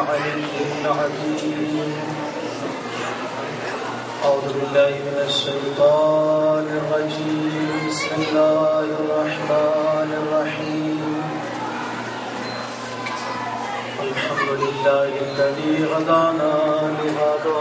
العلي العظيم. أعوذ بالله من الشيطان الرجيم. بسم الله الرحمن الرحيم. الحمد لله الذي هدانا لهذا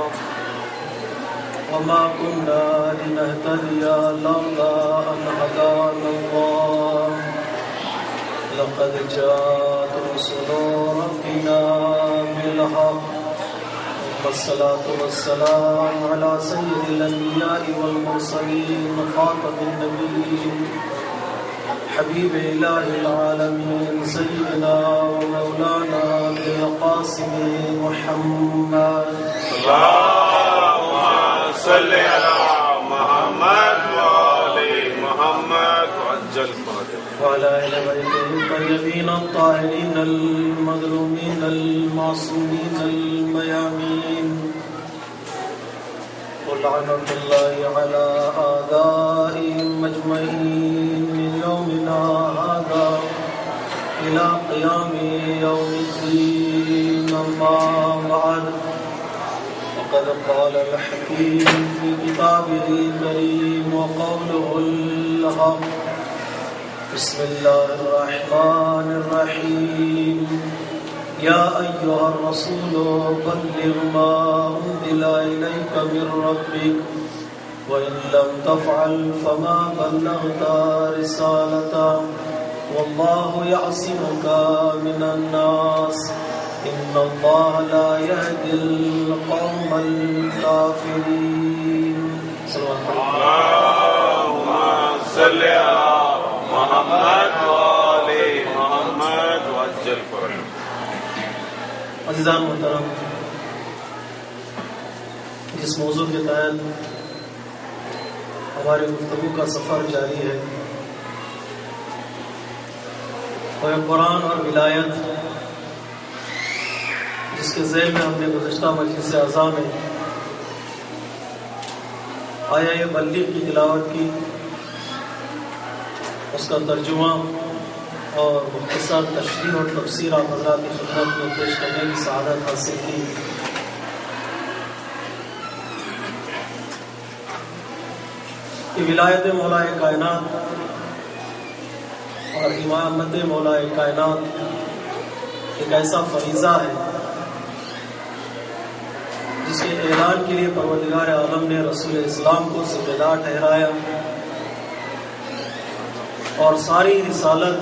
وما كنا لنهتدي لولا أن هدانا الله لقد جاءت رسل ربنا بالحق والصلاة والسلام على سيد الأنبياء والمرسلين خاتم النبيين حبيب إله العالمين سيدنا ومولانا بالقاسم محمد. اللهم صل على محمد وآل محمد وعجل فرجهم وعلى آل بيته الطيبين الطاهرين المظلومين المعصومين الميامين. ولعنة الله على أعدائهم أجمعين من يومنا هذا إلى قيام يوم الدين. أما بعد، وقد قال الحكيم في كتابه الكريم وقوله الحق. بسم الله الرحمن الرحيم. يا أيها الرسول بلغ ما أنزل إليك من ربك وإن لم تفعل فما بلغت رسالته والله يعصمك من الناس إن الله لا يهدي القوم الكافرين. اللهم صل على محمد وآل محمد وعجل فرجهم. عزیزان محترم، جس موضوع کے تحت ہماری گفتگو کا سفر جاری ہے وہ قرآن اور ولایت، جس کے ذیل میں ہم نے گزشتہ مجلس اعضاء میں آیہ بلیغ کی تلاوت کی، اس کا ترجمہ اور مختصر تشریح اور تفسیر آپ حضرات کی خدمت میں پیش کرنے کی سعادت حاصل کی. کہ ولایت مولا کائنات اور امامت مولا کائنات ایک ایسا فریضہ ہے جس کے اعلان کے لیے پروردگار عالم نے رسول اسلام کو ذمہ دار ٹھہرایا اور ساری رسالت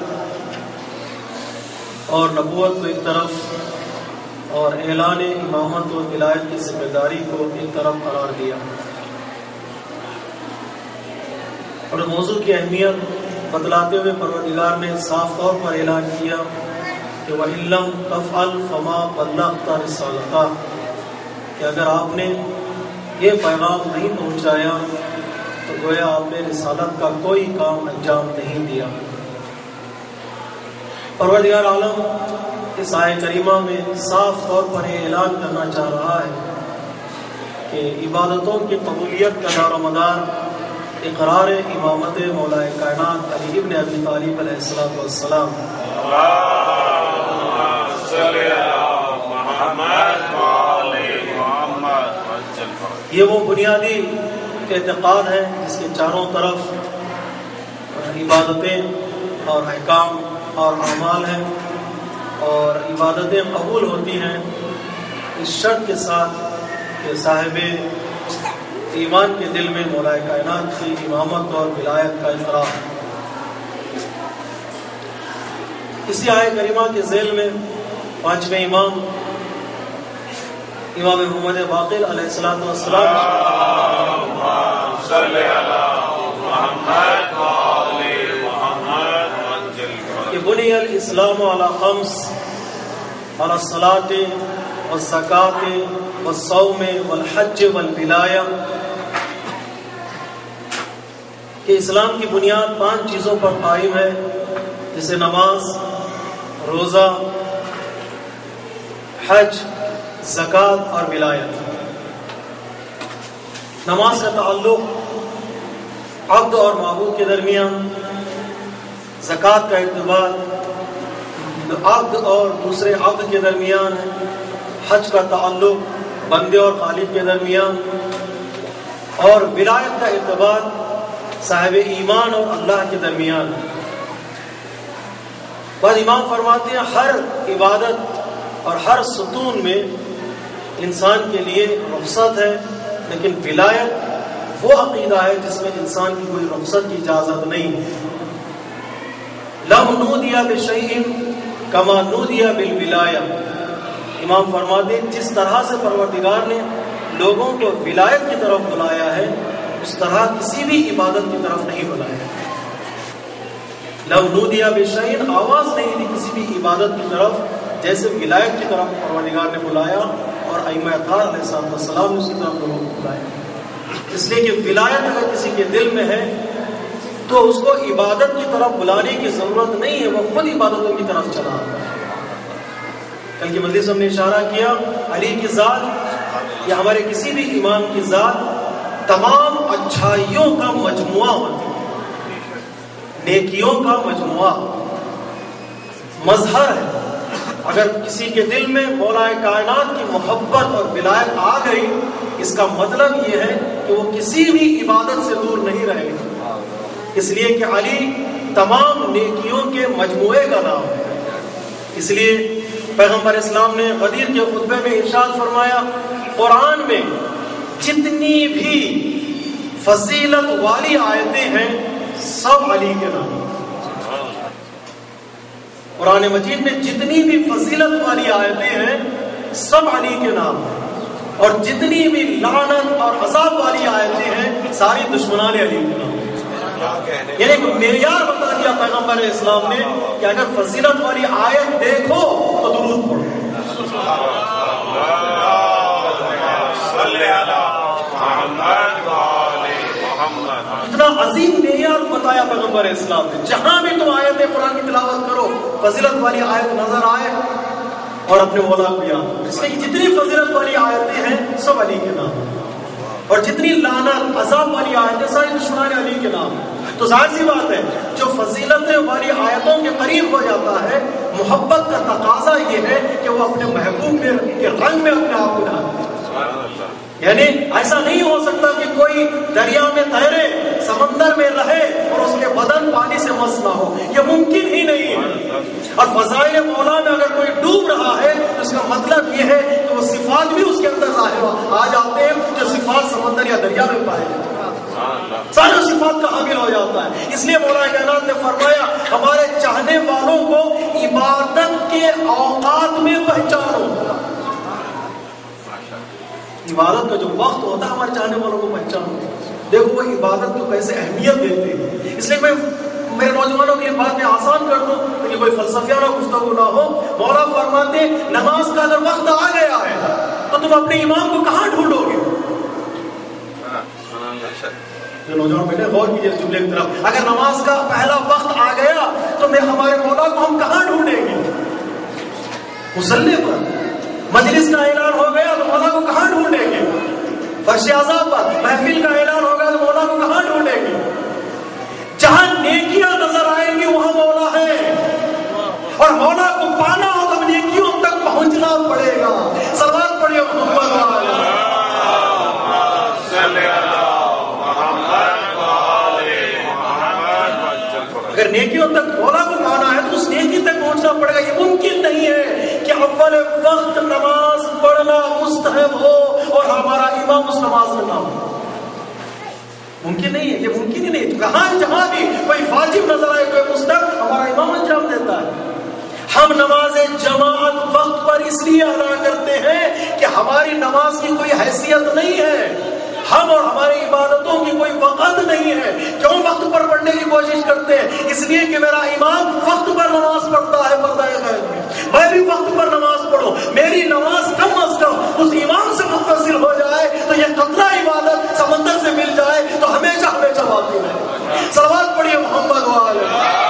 اور نبوت کو ایک طرف اور اعلان امامت و ولایت کی ذمہ داری کو ایک طرف قرار دیا. اور موضوع کی اہمیت بتلاتے ہوئے پروردگار نے صاف طور پر اعلان کیا کہ وَإِن لَّمْ تَفْعَلْ فَمَا بَلَّغْتَ رِسَالَتَهُ، کہ اگر آپ نے یہ پیغام نہیں پہنچایا تو گویا آپ نے رسالت کا کوئی کام انجام نہیں دیا. پروردگار عالم اس آیہ کریمہ میں صاف طور پر یہ اعلان کرنا چاہ رہا ہے کہ عبادتوں کی قبولیت کا دار و مدار اقرار امامت مولا کائنات علی ابن ابی طالب علیہ السلام. یہ وہ بنیادی اعتقاد ہے جس کے چاروں طرف عبادتیں اور احکام اور اعمال ہیں، اور عبادتیں قبول ہوتی ہیں اس شرط کے ساتھ کہ صاحب ایمان کے دل میں مولا کائنات کی امامت اور ولایت کا اقرار. اسی آیہ کریمہ کے ذیل میں پانچویں امام محمد باقر علیہ السلام کہ بنی الاسلام علی خمس علی الصلاۃ والزکاۃ والصوم والحج والولایہ، کہ اسلام کی بنیاد 5 چیزوں پر قائم ہے، جیسے نماز، روزہ، حج، زکوٰۃ اور ولایت. نماز کا تعلق عبد اور معبود کے درمیان، زکوٰۃ کا اعتبار عبد اور دوسرے عبد کے درمیان ہے، حج کا تعلق بندے اور خالق کے درمیان، اور ولایت کا ارتباط صاحب ایمان اور اللہ کے درمیان۔ بعد امام فرماتے ہیں ہر عبادت اور ہر ستون میں انسان کے لیے رخصت ہے، لیکن ولایت وہ عقیدہ ہے جس میں انسان کی کوئی رخصت کی اجازت نہیں۔ لم نودی بشیء کما نودی بالولایہ، امام فرماتے ہیں جس طرح سے پروردگار نے لوگوں کو ولایت کی طرف بلایا ہے اس طرح کسی بھی عبادت کی طرف نہیں بلایا۔ لم نودی بشیء، آواز نہیں دی کسی بھی عبادت کی طرف جیسے ولایت کی طرف پروردگار نے بلایا اور ائمہ اطہار علیہ السلام نے اس کی طرف لوگوں کو بلایا۔ اس لیے کہ ولایت اگر کسی کے دل میں ہے تو اس کو عبادت کی طرف بلانے کی ضرورت نہیں ہے، وہ خود عبادتوں کی طرف چلا آتا ہے۔ کل کی مجلس ہم نے اشارہ کیا علی کی ذات یا ہمارے کسی بھی امام کی ذات تمام اچھائیوں کا مجموعہ ہوتی ہے، نیکیوں کا مجموعہ، مظہر ہے۔ اگر کسی کے دل میں مولا کائنات کی محبت اور ولایت آ گئی، اس کا مطلب یہ ہے کہ وہ کسی بھی عبادت سے دور نہیں رہے گا، اس لیے کہ علی تمام نیکیوں کے مجموعے کا نام ہے۔ اس لیے پیغمبر اسلام نے غدیر کے خطبے میں ارشاد فرمایا قرآن میں جتنی بھی فضیلت والی آیتیں ہیں سب علی کے نام۔ قرآن مجید میں جتنی بھی فضیلت والی آیتیں ہیں سب علی کے نام ہیں، اور جتنی بھی لعنت اور عذاب والی آیتیں ہیں ساری دشمنان علی کے نام۔ یعنی معیار بتا دیا پیغمبر اسلام نے کہ اگر فضیلت والی آیت دیکھو تو درود پڑھو۔ اتنا عظیم معیار بتایا پیغمبر اسلام نے، جہاں بھی تم آیت قرآن کی تلاوت کرو فضیلت والی آیت نظر آئے اور اپنے مولا کو یاد، اس لیے جتنی فضیلت والی آیتیں ہیں سب علی کے نام، اور جتنی لعنت عذاب والی آیتیں ساری دشمنان علی کے نام۔ تو ظاہر سی بات ہے جو فضیلتیں والی آیتوں کے قریب ہو جاتا ہے، محبت کا تقاضا یہ ہے کہ وہ اپنے محبوب کے رنگ میں اپنے آپ کو ڈالے۔ یعنی ایسا نہیں ہو سکتا کہ کوئی دریا میں تیرے، سمندر میں رہے اور اس کے بدن پانی سے مس نہ ہو، یہ ممکن ہی نہیں ہے۔ اور فضائل مولا میں اگر کوئی ڈوب رہا ہے تو اس کا مطلب یہ ہے کہ وہ صفات بھی اس کے اندر ظاہر آ جاتے ہیں جو صفات سمندر یا دریا میں پائے جاتے ہیں، سارے صفات کا حامل ہو جاتا ہے۔ اس لیے مولا کائنات نے فرمایا ہمارے چاہنے والوں کو عبادت کے اوقات میں پہچانو۔ عبادت کا جو وقت ہوتا ہے ہمارے چاہنے والوں کو پہچانو، دیکھو وہ عبادت کو کیسے اہمیت دیتے ہیں۔ اس لیے میں میرے نوجوانوں کی بات میں آسان کر دوں کہ کوئی فلسفیانہ گفتگو نہ ہو، مولا فرماتے نماز کا اگر وقت آ گیا ہے تو تم اپنے امام کو کہاں ڈھونڈو گے؟ نوجوان بیٹے غور کیجیے اس جملے کی طرف، اگر نماز کا پہلا وقت آ گیا تو ہمارے مولا کو ہم کہاں ڈھونڈیں گے؟ مصلی پر۔ مجلس کا اعلان ہو گیا تو مولا کو کہاں ڈھونڈیں گے؟ فرش عذاب پر۔ محفل کا اعلان ہو گیا تو مولا کو کہاں ڈھونڈیں گے؟ جہاں نیکیاں نظر آئیں گی وہاں مولا ہے، اور مولا کو پانا ہو تو نیکیوں تک پہنچنا پڑے گا۔ صلوات پڑھیے محمد والے۔ اگر نیکیوں تک مولا کو پانا ہے تو اس نیکی تک پہنچنا پڑے گا۔ یہ ممکن نہیں ہے کہ اول وقت نماز پڑھنا مستحب ہو اور ہمارا امام اس نماز میں نہ ہو، ممکن نہیں ہے، یہ ممکن ہی نہیں۔ کہاں جہاں بھی کوئی واجب نظر آئے کوئی مستحب ہمارا امام انجام دیتا ہے۔ ہم نماز جماعت وقت پر اس لیے ادا کرتے ہیں کہ ہماری نماز کی کوئی حیثیت نہیں ہے، ہم اور ہماری عبادتوں کی کوئی وقت نہیں ہے۔ کیوں وقت پر پڑھنے کی کوشش کرتے ہیں؟ اس لیے کہ میرا امام وقت پر نماز پڑھتا ہے پردہ غیب میں، میں بھی وقت پر نماز پڑھوں، میری نماز کم از کم اس امام سے متصل ہو جائے تو یہ قطرہ عبادت سمندر سے مل جائے تو ہمیشہ ہمیشہ باقی رہے۔ صلوات پڑھیے محمد والے۔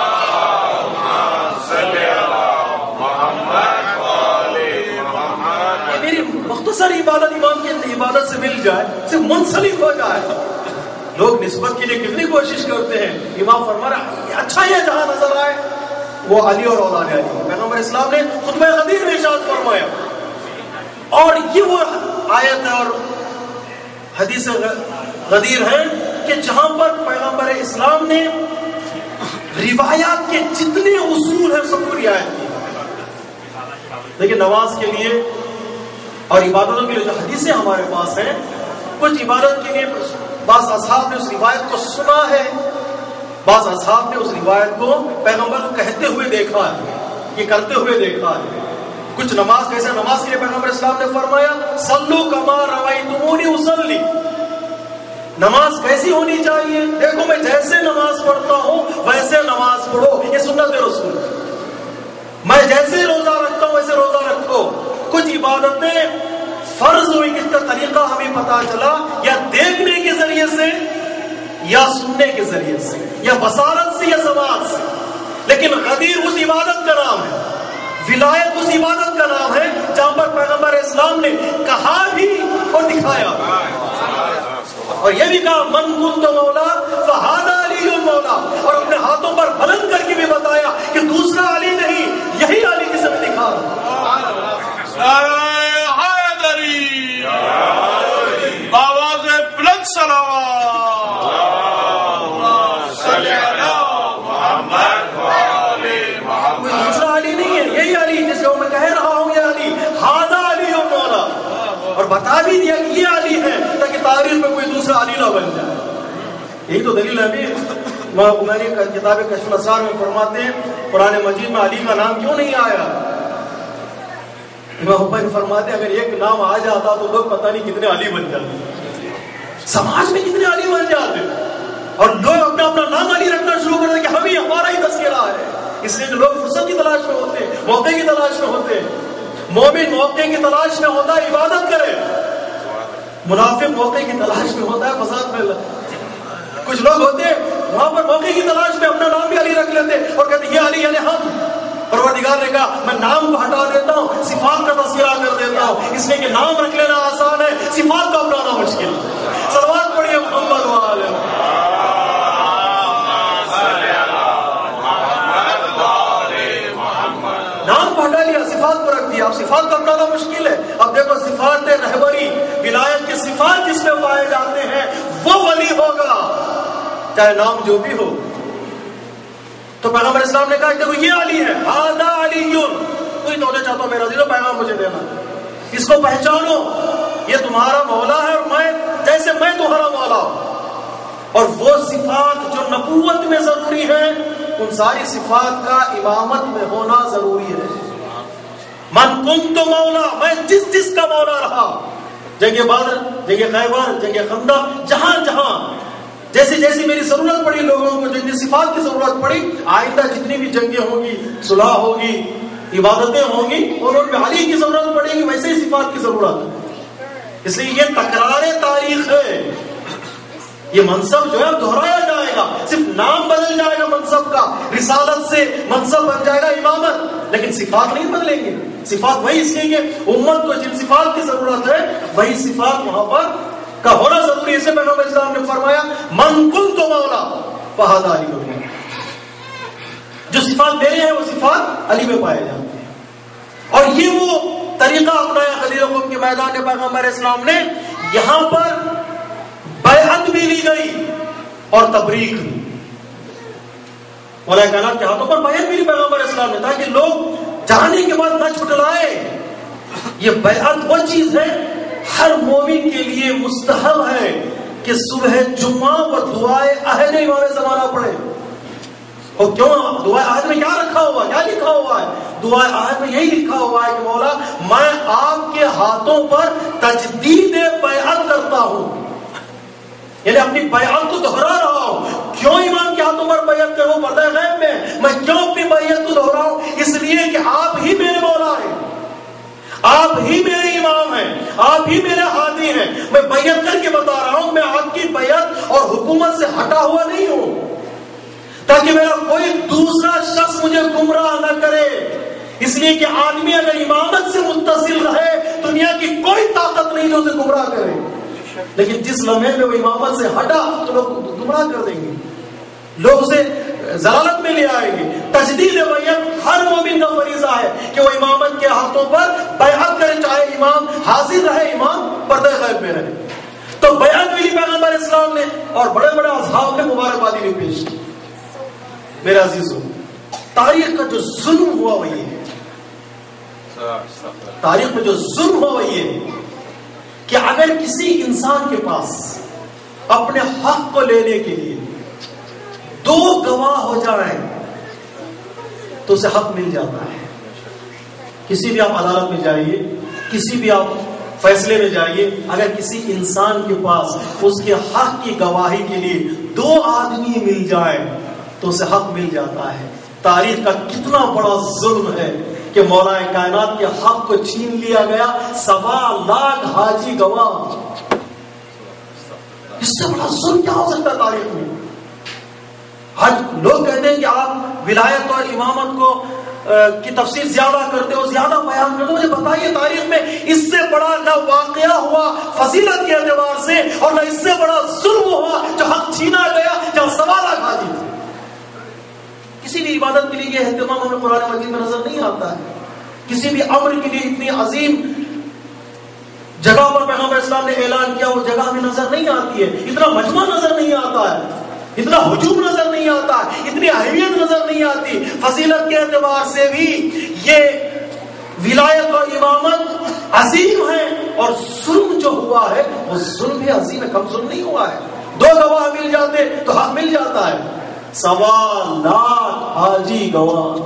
میری مختصر عبادت امام کی عبادت سے مل جائے، سے منسلک ہو جائے۔ لوگ نسبت کے لیے کتنی کوشش کرتے ہیں، امام فرما رہا اچھا یہ جہاں نظر آئے وہ علی اور اولاد علی۔ پیغمبر اسلام نے خطبہ غدیر میں ارشاد فرمایا یہ وہ آیت اور حدیث غدیر ہے کہ جہاں پر پیغمبر اسلام نے روایات کے جتنے اصول ہیں سب کو رعایت کی. دیکھیں نماز کے لیے اور عبادتوں کے لیے جو حدیثیں ہمارے پاس ہیں، کچھ عبادت کے لیے بعض اصحاب نے اس روایت کو سنا ہے، بعض اصحاب نے اس روایت کو پیغمبر کو کہتے ہوئے دیکھا ہے، یہ کرتے ہوئے دیکھا ہے. کچھ نماز کیسے نماز کے لیے پیغمبر اسلام نے فرمایا صلو کما رأیتمونی اصلی، نماز کیسی ہونی چاہیے؟ دیکھو میں جیسے نماز پڑھتا ہوں ویسے نماز پڑھو، یہ سنت رسول. میں جیسے روزہ رکھتا ہوں ویسے روزہ رکھو. کچھ عبادتیں فرض ہوئی کس کا طریقہ ہمیں پتا چلا یا دیکھنے کے ذریعے سے یا سننے کے ذریعے سے یا بصارت سے یا سماعت سے. لیکن غدیر اس عبادت کا نام ہے، ولایت اس عبادت کا نام ہے جہاں پر پیغمبر اسلام نے کہا بھی اور دکھایا، اور یہ بھی کہا من کنت مولا فہذا علی المولا، اور اپنے ہاتھوں پر بلند کر کے بھی بتایا کہ دوسرا علی نہیں، یہی علی جسے میں دکھا رہا ہوں. آواز بلند صلوات کوئی دوسرا علی نہیں ہے، یہی علی جس کو میں کہہ رہا ہوں، یہ علی ہذا علی مولا، اور بتا بھی دیا کہ یہ علی ہے تاکہ تاریخ میں کوئی دوسرا علی نہ بن جائے. یہی تو دلیل ہے. ابھی میں نے کتاب کشف الاسرار میں فرماتے ہیں قرآن مجید میں علی کا نام کیوں نہیں آیا. امام حبیب فرماتے ہیں اگر ایک نام آ جاتا تو لوگ پتہ نہیں کتنے علی بن جاتے، سماج میں کتنے علی بن جاتے، اور لوگ اپنا اپنا نام علی رکھنا شروع کر دیں کہ ہمیں ہمارا ہی تذکرہ ہے. اس لیے کہ لوگ فرصت کی تلاش میں ہوتے ہیں، موقع کی تلاش میں ہوتے ہیں. مومن موقع کی تلاش میں ہوتا ہے عبادت کرے، منافق موقع کی تلاش میں ہوتا ہے فساد میں. کچھ لوگ ہوتے ہیں وہاں پر موقع کی تلاش میں اپنا نام بھی علی رکھ لیتے اور کہتے ہیں یہ علی یعنی ہم. پروردگار نے کہا میں نام کو ہٹا دیتا ہوں، صفات کا تذکرہ کر دیتا ہوں، اس لیے کہ نام رکھ لینا آسان ہے، صفات کا اپنانا مشکل. صلوات پڑھیے محمد وآلہ. نام کو ہٹا لیا، صفات کو رکھ دیا، اب صفات کا اپنانا مشکل ہے. اب دیکھو صفات رہبری ولایت کی صفات جس میں پائے جاتے ہیں وہ ولی ہوگا چاہے نام جو بھی ہو. تو پیغمبر اسلام نے کہا دیکھو یہ علی ہے، ہذا علی. کوئی تو چاہتا میرا عزیزو پیغام مجھے دینا، اس کو پہچانو، یہ تمہارا مولا ہے اور میں جیسے میں تمہارا مولا ہوں. اور وہ صفات جو نبوت میں ضروری ہیں ان ساری صفات کا امامت میں ہونا ضروری ہے. من کنت مولا، میں جس جس کا مولا رہا، جنگ بدر، جنگ خیبر، جنگ خندق، جہاں جہاں جیسی جیسی میری ضرورت پڑی لوگوں کو، جن صفات کی ضرورت پڑی، آئندہ جتنی بھی جنگیں ہوں گی، صلح ہوگی، عبادتیں ہوں گی، اور ان میں علی کی ضرورت پڑے گی، ویسے ہی صفات کی ضرورت ہے. اس لیے یہ تکرار تاریخ ہے. یہ منصب جو ہے دہرایا جائے گا، صرف نام بدل جائے گا منصب کا، رسالت سے منصب بن جائے گا امامت، لیکن صفات نہیں بدلیں گے. صفات وہی، اس لیے کہ امت کو جن صفات کی ضرورت ہے وہی صفات وہاں پر کا ہونا ضروری ہے. اسے پیغمبر اسلام نے فرمایا من کنت مولا فہذا علی المولا. جو صفات میرے ہیں وہ صفات علی میں پائے جاتے ہیں. اور یہ وہ طریقہ اپنایا غدیر خم کے میدان میں پیغمبر اسلام نے. یہاں پر بیعت بھی لی گئی اور تبریک بھی. مولا کائنات کے ہاتھوں پر بیعت بھی لی پیغمبر اسلام نے تاکہ لوگ جانے کے بعد نہ چھٹلائے. یہ بیعت وہ چیز ہے ہر مومن کے لیے مستحب ہے کہ صبح جمعہ و دعائے عہد امام زمانہ پڑھے. اور کیوں دعائے عہد میں کیا رکھا ہوا، کیا لکھا ہوا ہے؟ دعائے عہد میں یہی لکھا ہوا ہے کہ مولا میں آپ کے ہاتھوں پر تجدید بیعت کرتا ہوں، یعنی اپنی بیعت کو دہرا رہا ہوں. کیوں امام کے ہاتھوں پر بیعت کروں؟ پردہ غیب میں کیوں اپنی بیعت کو دہراؤں؟ اس لیے کہ آپ ہی میرے مولا ہیں، آپ ہی میرے امام ہیں، آپ ہی میرے ہادی ہیں. میں بیعت کر کے بتا رہا ہوں میں آپ کی بیعت اور حکومت سے ہٹا ہوا نہیں ہوں، تاکہ میرا کوئی دوسرا شخص مجھے گمراہ نہ کرے. اس لیے کہ آدمی اگر امامت سے متصل رہے دنیا کی کوئی طاقت نہیں جو اسے گمراہ کرے، لیکن جس لمحے میں وہ امامت سے ہٹا تو لوگ گمراہ کر دیں گے، لوگ اسے ضلالت میں لے آئیں گے. تجدید بیعت ہر مومن کا فریضہ ہے کہ وہ امامت کے ہاتھوں پر بیعت کرے، چاہے امام حاضر میں رہے. تو بیعت بھی لی پیغمبر اسلام نے اور بڑے بڑے اصحاب نے مبارکبادی بھی پیش کی. میرے عزیزوں، تاریخ کا جو ظلم ہوا وہ یہ ہے، تاریخ میں جو ظلم ہوا وہ یہ ہے کہ اگر کسی انسان کے پاس اپنے حق کو لینے کے لیے 2 گواہ ہو جائیں تو اسے حق مل جاتا ہے. کسی بھی آپ عدالت میں جائیے، کسی بھی آپ فیصلے میں جائیے، اگر کسی انسان کے پاس اس کے حق کی گواہی کے لیے 2 آدمی مل جائیں تو اسے حق مل جاتا ہے. تاریخ کا کتنا بڑا ظلم ہے کہ مولا کائنات کے حق کو چھین لیا گیا. 1.25 لاکھ حاجی گواہ، اس سے بڑا ظلم کیا ہو سکتا ہے تاریخ میں؟ آج لوگ کہتے ہیں کہ آپ ولایت اور امامت کو کی تفسیر زیادہ کرتے ہو، زیادہ بیان کرتے ہو. مجھے بتائیے تاریخ میں اس سے بڑا نہ واقعہ ہوا فضیلت کے اعتبار سے اور نہ اس سے بڑا ظلم ہوا جو حق چھینا گیا جہاں 1.25 لاکھ حاجی تھے. کسی بھی عبادت کے لیے یہ اہتمام ہمیں قرآن مجید میں نظر نہیں آتا ہے. کسی بھی امر کے لیے اتنی عظیم جگہ پر پیغمبر اسلام نے اعلان کیا وہ جگہ ہمیں نظر نہیں آتی ہے. اتنا مجمع نظر نہیں آتا ہے، اتنا ہجوم نظر نہیں آتا، اتنی اہمیت نظر نہیں آتی. فضیلت کے اعتبار سے بھی یہ ولایت اور امامت عظیم ہے اور ظلم جو ہوا ہے وہ ظلم بھی عظیم ہے، کم ظلم نہیں ہوا ہے. 2 گواہ مل جاتے تو حق مل جاتا ہے. 1.25 لاکھ حاجی گواہ.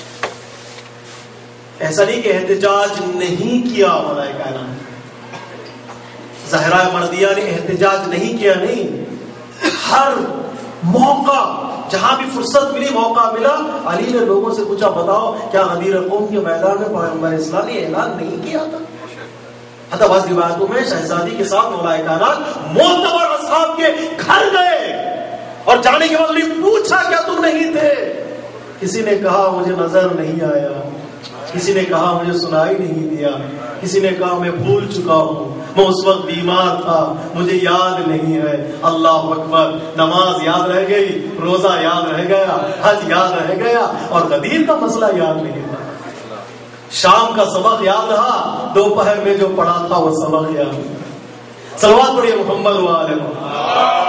ایسا نہیں کہ احتجاج نہیں کیا مولا کائنات، زہرا مردیہ نے احتجاج نہیں کیا، نہیں. ہر موقع جہاں بھی فرصت ملی، موقع ملا، علی نے لوگوں سے پوچھا بتاؤ کیا غدیر قوم کے میدان میں پیغمبر اسلام نے اعلان نہیں کیا تھا؟ حتی بعض روایتوں میں شہزادی کے ساتھ مولا کائنات معتبر اصحاب کے گھر گئے اور جانے کے بعد پوچھا کیا تم نہیں تھے؟ کسی نے کہا مجھے نظر نہیں آیا، کسی نے کہا مجھے سنائی نہیں دیا، کسی نے کہا میں بھول چکا ہوں، میں اس وقت بیمار تھا، مجھے یاد نہیں ہے. اللہ اکبر. نماز یاد رہ گئی، روزہ یاد رہ گیا، حج یاد رہ گیا اور غدیر کا مسئلہ یاد نہیں تھا. شام کا سبق یاد رہا، دوپہر میں جو پڑھا تھا وہ سبق یاد رہا. صلوات پڑھیے محمد وآلہ محمد.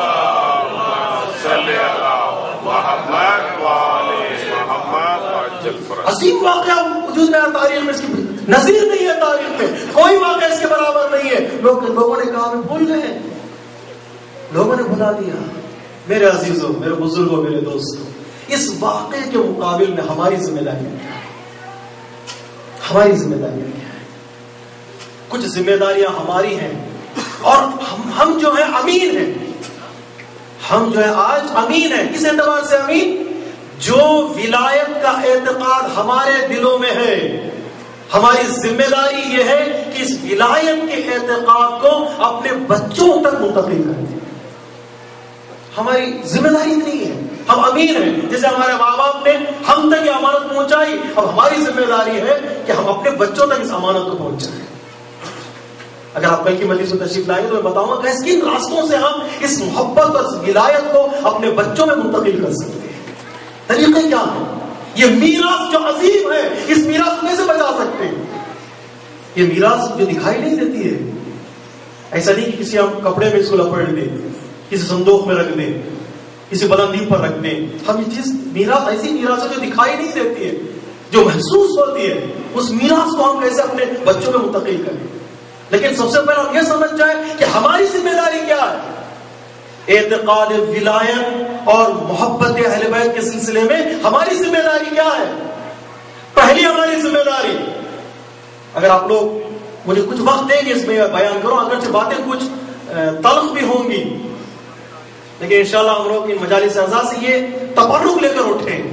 عظیم واقعہ وجود میں تاریخ میں، اس کی نظیر نہیں ہے تاریخ میں، کوئی واقعہ اس کے برابر نہیں ہے. لوگوں نے کہا ہمیں بھول گئے، لوگوں نے بھلا دیا. میرے عزیزوں، میرے بزرگوں، میرے دوستوں، اس واقعے کے مقابل میں ہماری ذمہ داری کیا ہے؟ ہماری ذمہ داری کیا ہے؟ کچھ ذمہ داریاں ہماری ہیں اور ہم جو ہیں امین ہیں. ہم جو ہے آج امین ہیں. کس اعتبار سے امین؟ جو ولایت کا اعتقاد ہمارے دلوں میں ہے، ہماری ذمہ داری یہ ہے کہ اس ولایت کے اعتقاد کو اپنے بچوں تک منتقل کر دیں. ہماری ذمہ داری نہیں ہے. ہم امین ہیں، جیسے ہمارے ماں باپ نے ہم تک یہ امانت پہنچائی، اب ہماری ذمہ داری ہے کہ ہم اپنے بچوں تک اس امانت کو پہنچائیں. اگر آپ کل کی مجلس میں تشریف لائیں تو میں بتاؤں گا کہ کن راستوں سے ہم اس محبت اور اس ولایت کو اپنے بچوں میں منتقل کر سکتے ہیں. طریقے کیا ہیں؟ یہ میراث جو عظیم ہے، اس میراث کو کیسے بچا سکتے ہیں؟ یہ میراث جو دکھائی نہیں دیتی ہے. ایسا نہیں کہ کسی ہم کپڑے میں اس کو لپیٹ دیں، کسی صندوق میں رکھ دیں، کسی بلندی پر رکھ دیں. ہم یہ چیز میراث ایسی میراث ہے جو دکھائی نہیں دیتی ہے، جو محسوس ہوتی ہے. اس میراث کو ہم کیسے اپنے بچوں میں منتقل کریں؟ لیکن سب سے پہلے ہم یہ سمجھ جائیں کہ ہماری ذمہ داری کیا ہے. اعتقاد ولایت اور محبت اہل بیت کے سلسلے میں ہماری ذمہ داری کیا ہے؟ پہلی ہماری ذمہ داری، اگر آپ لوگ مجھے کچھ وقت دیں گے اس میں بیان کرو، اگرچہ باتیں کچھ تلخ بھی ہوں گی لیکن انشاءاللہ ہم لوگ ان مجالس اعزاز سے یہ تبرک لے کر اٹھیں.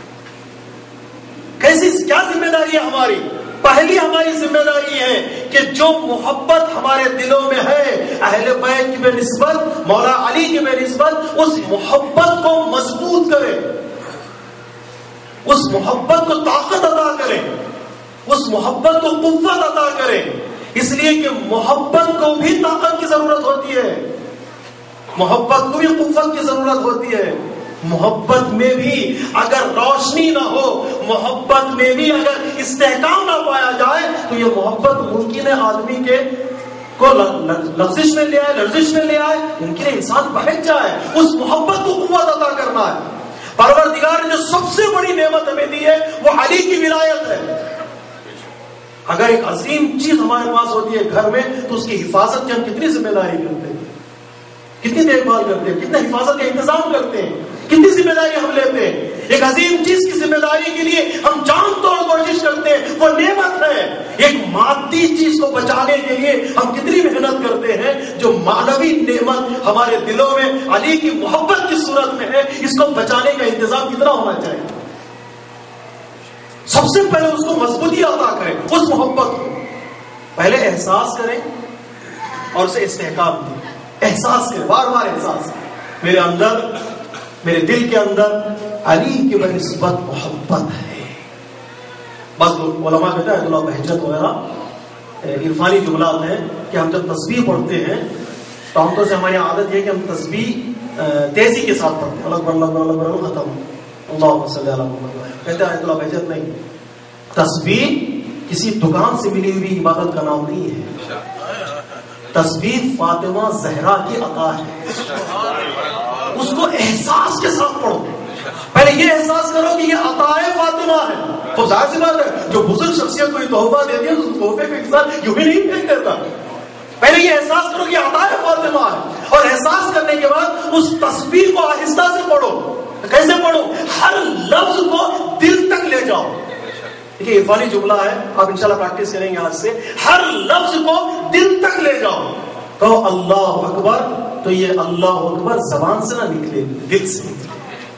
کیسی کیا ذمہ داری ہے ہماری؟ پہلی ہماری ذمہ داری ہے کہ جو محبت ہمارے دلوں میں ہے اہل بیت کی بے نسبت، مولا علی کی بے نسبت، اس محبت کو مضبوط کرے، اس محبت کو طاقت عطا کرے، اس محبت کو قوت عطا کرے. اس لیے کہ محبت کو بھی طاقت کی ضرورت ہوتی ہے، محبت کو بھی قوت کی ضرورت ہوتی ہے. محبت میں بھی اگر روشنی نہ ہو، محبت میں بھی اگر استحکام نہ پایا جائے تو یہ محبت ممکن ہے آدمی کے کو لفزش میں لے آئے، لرزش میں لے آئے، ممکن ہے انسان بہک جائے. اس محبت کو قوت عطا کرنا ہے. پروردگار نے جو سب سے بڑی نعمت ہمیں دی ہے وہ علی کی ولایت ہے. اگر ایک عظیم چیز ہمارے پاس ہوتی ہے گھر میں تو اس کی حفاظت کی ہم کتنی ذمہ داری کرتے ہیں، کتنی دیکھ بھال کرتے ہیں، کتنا حفاظت کا انتظام کرتے ہیں، کتنی ذمہ داری ہم لیتے ہیں. ایک عظیم چیز کی ذمہ داری کے لیے ہم جان توڑ کوشش کرتے ہیں، وہ نعمت ہے. ایک مادی چیز کو بچانے کے لیے ہم کتنی محنت کرتے ہیں. جو معنوی نعمت ہمارے دلوں میں علی کی محبت کی صورت میں ہے، اس کو بچانے کا انتظام کتنا ہونا چاہیے. سب سے پہلے اس کو مضبوطی عطا کریں، اس محبت کو پہلے احساس کریں اور اسے استحکام دیں. احساس کریں، بار بار احساس کریں. میرے اندر، میرے دل کے اندر علی کی بنسبت محبت ہے. بس علماء کہتے ہیں اللہ بہجت وغیرہ عرفانی جملات ہیں کہ ہم جب تسبیح پڑھتے ہیں تو عام طور سے ہماری عادت یہ ہے کہ ہم تسبیح تیزی کے ساتھ پڑھتے ہیں. اللہ اکبر اللہ اکبر اللہ اکبر ختم، اللہم صلی علی محمد. کہتے ہیں اللہ بہجت نہیں. تسبیح کسی دکان سے ملی ہوئی عبادت کا نام نہیں ہے. تسبیح فاطمہ زہرا کی عطا ہے. اس کو احساس کے ساتھ پڑھو. پہلے یہ احساس کرو کہ یہ عطا فاطمہ ہے. تو ظاہر سی بات ہے جو بزرگ شخصیت کو یہ تحفہ دے دیا اس تحفے کو انسان یوں بھی نہیں پھینک دیتا. پہلے یہ احساس کرو کہ عطا فاطمہ ہے، اور احساس کرنے کے بعد اس تسبیح کو آہستہ سے پڑھو. کیسے پڑھو؟ ہر لفظ کو دل تک لے جاؤ. دیکھیے عرفانی جملہ ہے، آپ انشاءاللہ پریکٹس کریں گے آج سے. ہر لفظ کو دل تک لے جاؤ. کہو اللہ اکبر تو یہ اللہ اکبر زبان سے نہ نکلے، دل سے نکلے.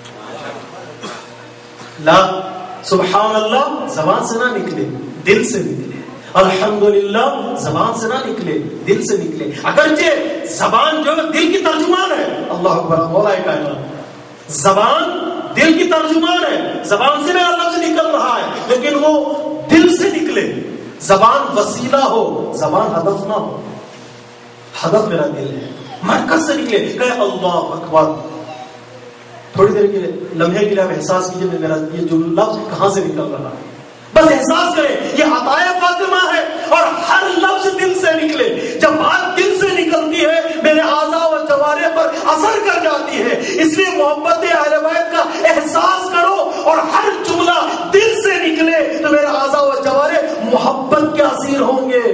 لا سبحان اللہ زبان سے نہ نکلے، دل سے نکلے. الحمدللہ زبان سے نہ نکلے، دل سے نکلے. اگرچہ زبان جو ہے دل کی ترجمان ہے. اللہ اکبر مولا کائنات. زبان دل کی ترجمان ہے، زبان سے میرا لفظ نکل رہا ہے لیکن وہ دل سے نکلے. زبان وسیلہ ہو، زبان ہدف نہ ہو. ہدف میرا دل ہے، مرکز سے نکلے. کہ اللہ اکبر. تھوڑی دیر کے لمحے کے لیے آپ احساس کیجئے میرا یہ جو لفظ کہاں سے نکل رہا ہے. بس احساس کریں یہ عطا فاطمہ ہے اور ہر لفظ دل سے نکلے. جب بات دل سے نکلتی ہے میرے اعضاء و جوارح پر اثر کر جاتی ہے. اس لیے محبت اہل بیت کا احساس کرو اور ہر جملہ دل سے نکلے تو میرے اعضاء و جوارح محبت کے اسیر ہوں گے.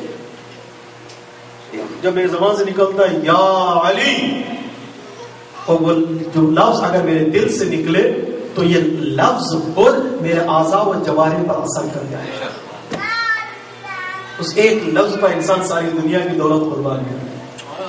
جب میری زبان سے نکلتا ہے یا علی، اور وہ جو لفظ اگر میرے دل سے نکلے تو یہ لفظ خود میرے اعضاء و جوارح پر اثر کر جائے گا. اس ایک لفظ پر انسان ساری دنیا کی دولت قربان کرے.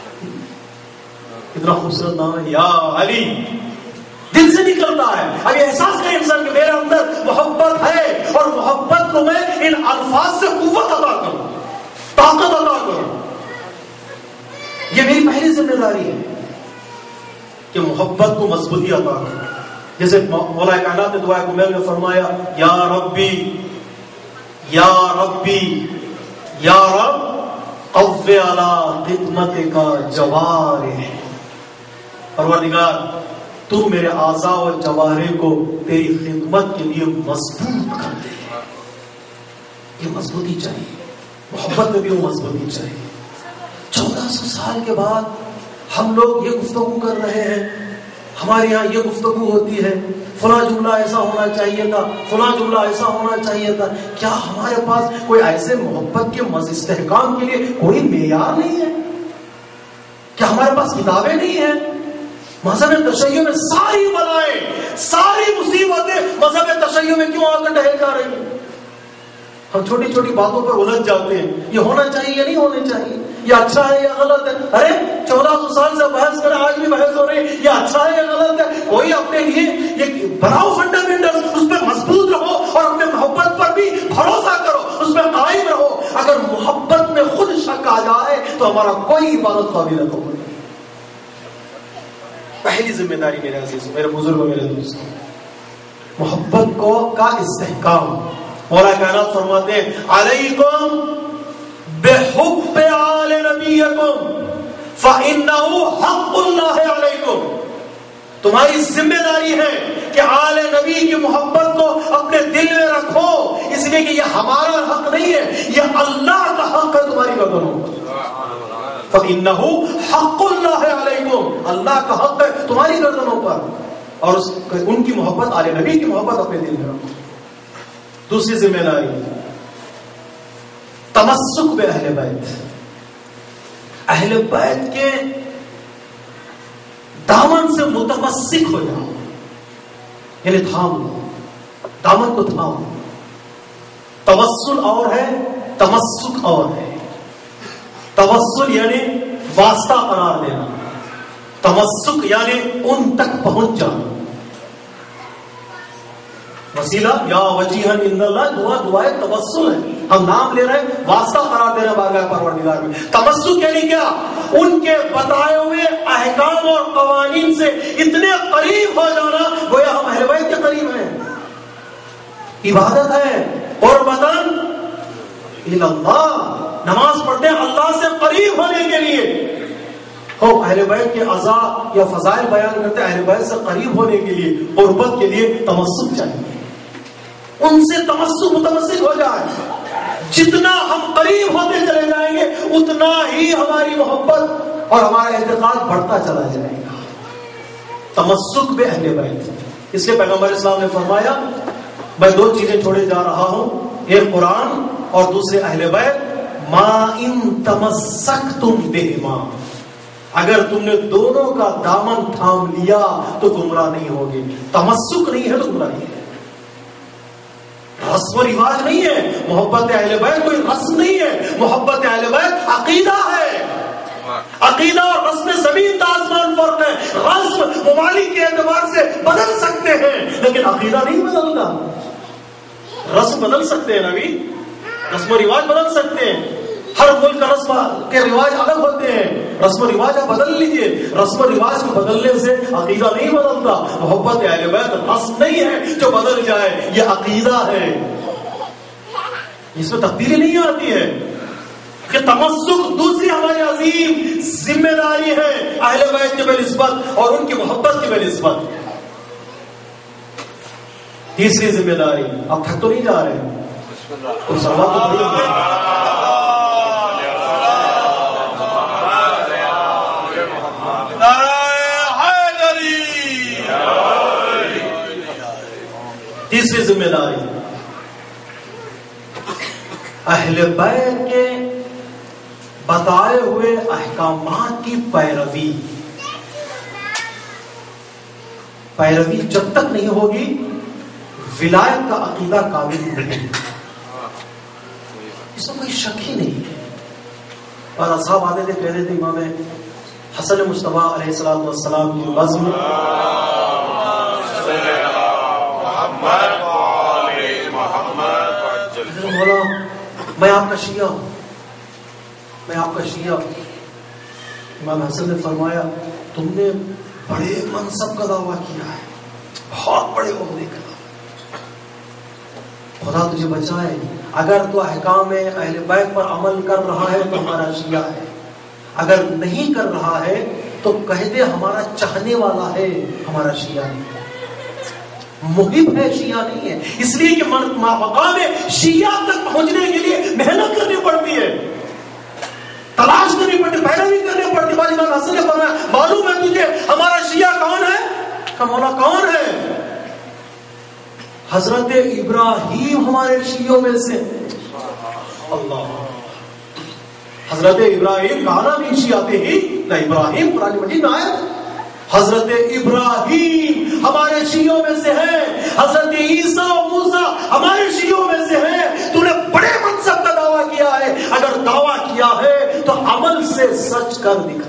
کتنا خوبصورت نام ہے یا علی. دل سے نکلتا ہے. اب احساس کرے انسان کہ میرے اندر محبت ہے اور محبت کو میں ان الفاظ سے قوت عطا کروں، طاقت عطا کروں. یہ میری پہلی ذمہ داری ہے کہ محبت کو مضبوطی عطا کروں. جیسے مولا کائنات نے دعا کمیل میں فرمایا یا ربی یا ربی یا رب قوی علی خدمتک جوارح. پروردگار تو میرے اعضاء و جوارح کو تیری خدمت کے لیے مضبوط کر دے. یہ مضبوطی چاہیے، محبت میں بھی وہ مضبوطی چاہیے. 1400 سال کے بعد ہم لوگ یہ گفتگو کر رہے ہیں، ہمارے یہاں یہ گفتگو ہوتی ہے فلاں جملہ ایسا ہونا چاہیے تھا، فلاں جملہ ایسا ہونا چاہیے تھا. کیا ہمارے پاس کوئی ایسے محبت کے استحکام کے لیے کوئی معیار نہیں ہے؟ کیا ہمارے پاس کتابیں نہیں ہیں؟ مذہب تشیع میں ساری بلائیں، ساری مصیبتیں مذہب تشیع میں کیوں آ کر ڈھل جا رہی ہیں؟ ہم چھوٹی چھوٹی باتوں پر الجھ جاتے ہیں. یہ ہونا چاہیے یا نہیں ہونا چاہیے، یہ اچھا ہے یا غلط ہے. ارے 1400 سال سے بحث کریں، آج بھی بحث ہو رہی ہے یہ اچھا ہے یا غلط ہے. کوئی اپنے لیے یہ بناؤ فنڈامنٹل، اس پہ مضبوط رہو اور اپنے محبت پر بھی بھروسہ کرو، اس پہ قائم رہو. اگر محبت میں خود شک آ جائے تو ہمارا کوئی عبادت قابل قبول نہیں. پہلی ذمہ داری میرے عزیز، میرے بزرگوں، میرے دوستوں، محبت کو کا استحکام. مولا کائنات فرماتے ہیں علیکم بحب آل نبیکم فإنہ حق اللہ علیکم. تمہاری ذمہ داری ہے کہ آل نبی کی محبت کو اپنے دل میں رکھو، اس لیے کہ یہ ہمارا حق نہیں ہے، یہ اللہ کا حق ہے تمہاری گردنوں پر۔ فَإِنَّهُ حَقُّ اللَّهِ عَلَيْكُمْ، اللہ کا حق ہے تمہاری گردنوں پر، اور ان کی محبت، آل نبی کی محبت اپنے دل میں رکھو۔ دوسری ذمہ داری تمسک بے اہل بیت، اہل بیت کے دامن سے متمسک ہو جاؤ، یعنی تھام لو، دامن کو تھام لو۔ توسل اور ہے، تمسک اور ہے۔ توسل یعنی واسطہ قرار دینا، تمسک یعنی ان تک پہنچ جانا۔ وسیلہ یا وجیہن عند اللہ، دعائے توسل ہے، ہم نام لے رہے ہیں، واسطہ قرار دے رہے ہیں بارگاہ پروردگار میں۔ تمسک یعنی کیا؟ ان کے بتائے ہوئے احکام اور قوانین سے اتنے قریب ہو جانا گویا ہم اہل بیت کے قریب ہیں۔ عبادت ہے قربتاً الی اللہ، نماز پڑھتے ہیں اللہ سے قریب ہونے کے لیے۔ ہو اہل بیت کے اعضاء یا فضائل بیان کرتے ہیں، اہل بیت سے قریب ہونے کے لیے، قربت کے لیے تمسک چاہیے، ان سے تمسک متمسک ہو جائے۔ جتنا ہم قریب ہوتے چلے جائیں گے اتنا ہی ہماری محبت اور ہمارا اعتقاد بڑھتا چلا جائے گا۔ تمسک بے اہل بیت، اس لیے پیغمبر اسلام نے فرمایا میں دو چیزیں چھوڑے جا رہا ہوں، ایک قرآن اور دوسرے اہل بیت، ما ان تمسکتم بہما، اگر تم نے دونوں کا دامن تھام لیا تو گمراہ نہیں ہوگے۔ تمسک نہیں ہے تو گمراہ نہیں ہے، رسم و رواج نہیں ہے۔ محبت اہل بیت کوئی رسم نہیں ہے، محبت اہل بیت عقیدہ ہے۔ عقیدہ اور رسم زمین آسمان فرق ہے۔ رسم ممالک کے اعتبار سے بدل سکتے ہیں لیکن عقیدہ نہیں بدلتا۔ رسم بدل سکتے ہیں نبی، رسم و رواج بدل سکتے ہیں، ہر ملک کا رسم کے رواج الگ ہوتے ہیں، رسم و رواج آپ بدل لیجئے، رسم و رواج کو بدلنے سے عقیدہ نہیں بدلتا۔ محبت اہل بیت رسم نہیں ہے جو بدل جائے، یہ عقیدہ ہے، اس میں تبدیلی نہیں آتی ہے۔ کہ تمسک دوسری ہماری عظیم ذمہ داری ہے اہل بیت کے بے نسبت اور ان کی محبت کے بے نسبت۔ تیسری ذمہ داری، اب تھک تو نہیں جا رہے، تو سوال تو پڑھی تیسری ذمہ داری اہل بیت کے بتائے ہوئے احکامات کی پیروی جب تک نہیں ہوگی ولایت کا عقیدہ کامل نہیں، اس میں کوئی شک ہی نہیں ہے۔ اور اصحاب آتے تھے کہتے تھے امام حسن مصطفیٰ علیہ السلام کی بزم مولا میں آپ کا شیعہ ہوں، میں آپ کا شیعہ ہوں۔ امام حسن نے فرمایا تم نے بڑے منصب کا دعویٰ کیا ہے، بہت بڑے عہدے کا، خدا تجھے بچائے، اگر تو احکام اہل بیت پر عمل کر رہا ہے تو ہمارا شیعہ ہے، اگر نہیں کر رہا ہے تو کہہ دے ہمارا چاہنے والا ہے، ہمارا شیعہ نہیں ہے، محب ہے، شیعہ نہیں ہے۔ اس لیے کہ مقام شیعہ تک پہنچنے کے لیے محنت کرنی پڑتی ہے، تلاش کرنی پڑتی، پیروی کرنی پڑتی۔ بعض امام حسن نے فرمایا معلوم ہے تجھے ہمارا شیعہ کون ہے؟ کہ مولا کون ہے؟ حضرت ابراہیم ہمارے شیعوں میں سے۔ اللہ، حضرت ابراہیم کہا نا من شیعتے ہی نہ ابراہیم، قرآن مجید میں آیا حضرت ابراہیم ہمارے شیعوں میں سے ہے، حضرت عیسیٰ و موسیٰ ہمارے شیعوں میں سے ہے۔ تو نے بڑے منصب کا دعویٰ کیا ہے، اگر دعویٰ کیا ہے تو عمل سے سچ کر دکھا،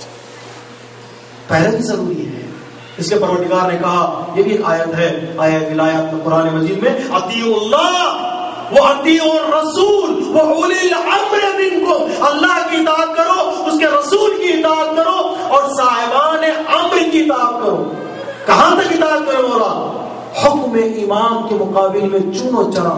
پہلے بھی ضروری ہے۔ اس کے پروردگار نے کہا، یہ بھی ایک آیت ہے، آیت ولایت قرآن مجید میں، اطیعوا اللہ وَأَطِیعُوا الرَّسُولَ وَأُولِي الْأَمْرِ مِنْکُمْ، اللہ کی اطاعت کرو، اس کے رسول کی اطاعت کرو اور صاحبان امر کی اطاعت کرو۔ کہاں تک اطاعت کرو مولا؟ حکم امام کے مقابل میں چون و چرا۔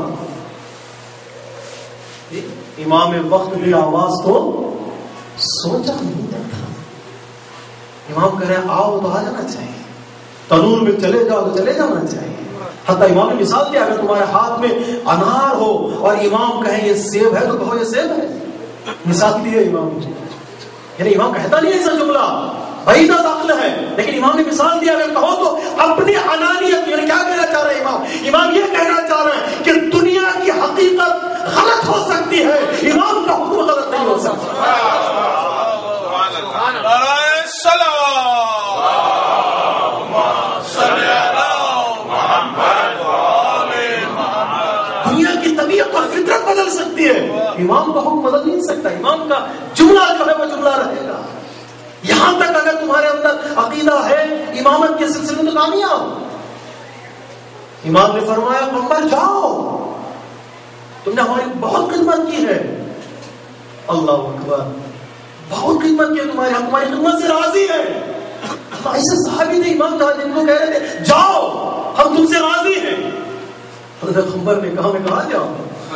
امام وقت کی آواز کو سوچا نہیں جاتا، امام کہہ رہے ہیں آؤ تو آ جانا چاہیے، تنور میں چلے جاؤ تو چلے جانا چاہیے. حتیٰ امام نے مثال دیا اگر تمہارے ہاتھ میں انار ہو اور امام کہیں یہ سیب ہے تو کہو یہ سیب ہے. مثال دی ہے امام نے. یعنی امام کہتا نہیں ایسا جملہ بعید از عقل ہے, لیکن امام نے مثال دیا اگر کہو تو اپنی انانیت. یعنی کیا کہنا چاہ رہے ہیں امام یہ کہنا چاہ رہے ہیں کہ دنیا کی حقیقت غلط ہو سکتی ہے, امام کا حکم غلط نہیں ہو سکتا. دنیا کی طبیعت اور فطرت بدل سکتی ہے, امام کا حکم بدل نہیں سکتا. امام کا جملہ جو ہے وہ جملہ رہے گا. یہاں تک اگر تمہارے اندر عقیدہ ہے امامت کے سلسلے میں تو کامیاب. امام نے فرمایا پیغمبر جاؤ, تم نے ہماری بہت خدمت کی ہے. اللہ اکبر, بہت خدمت کی ہے تمہاری, ہم تمہاری خدمت سے راضی ہیں. ایسے صحابی تھے امام صاحب جن کو کہہ رہے تھے جاؤ ہم تم سے راضی ہیں. حضرت پیغمبر نے کہا میں کہاں جاؤں.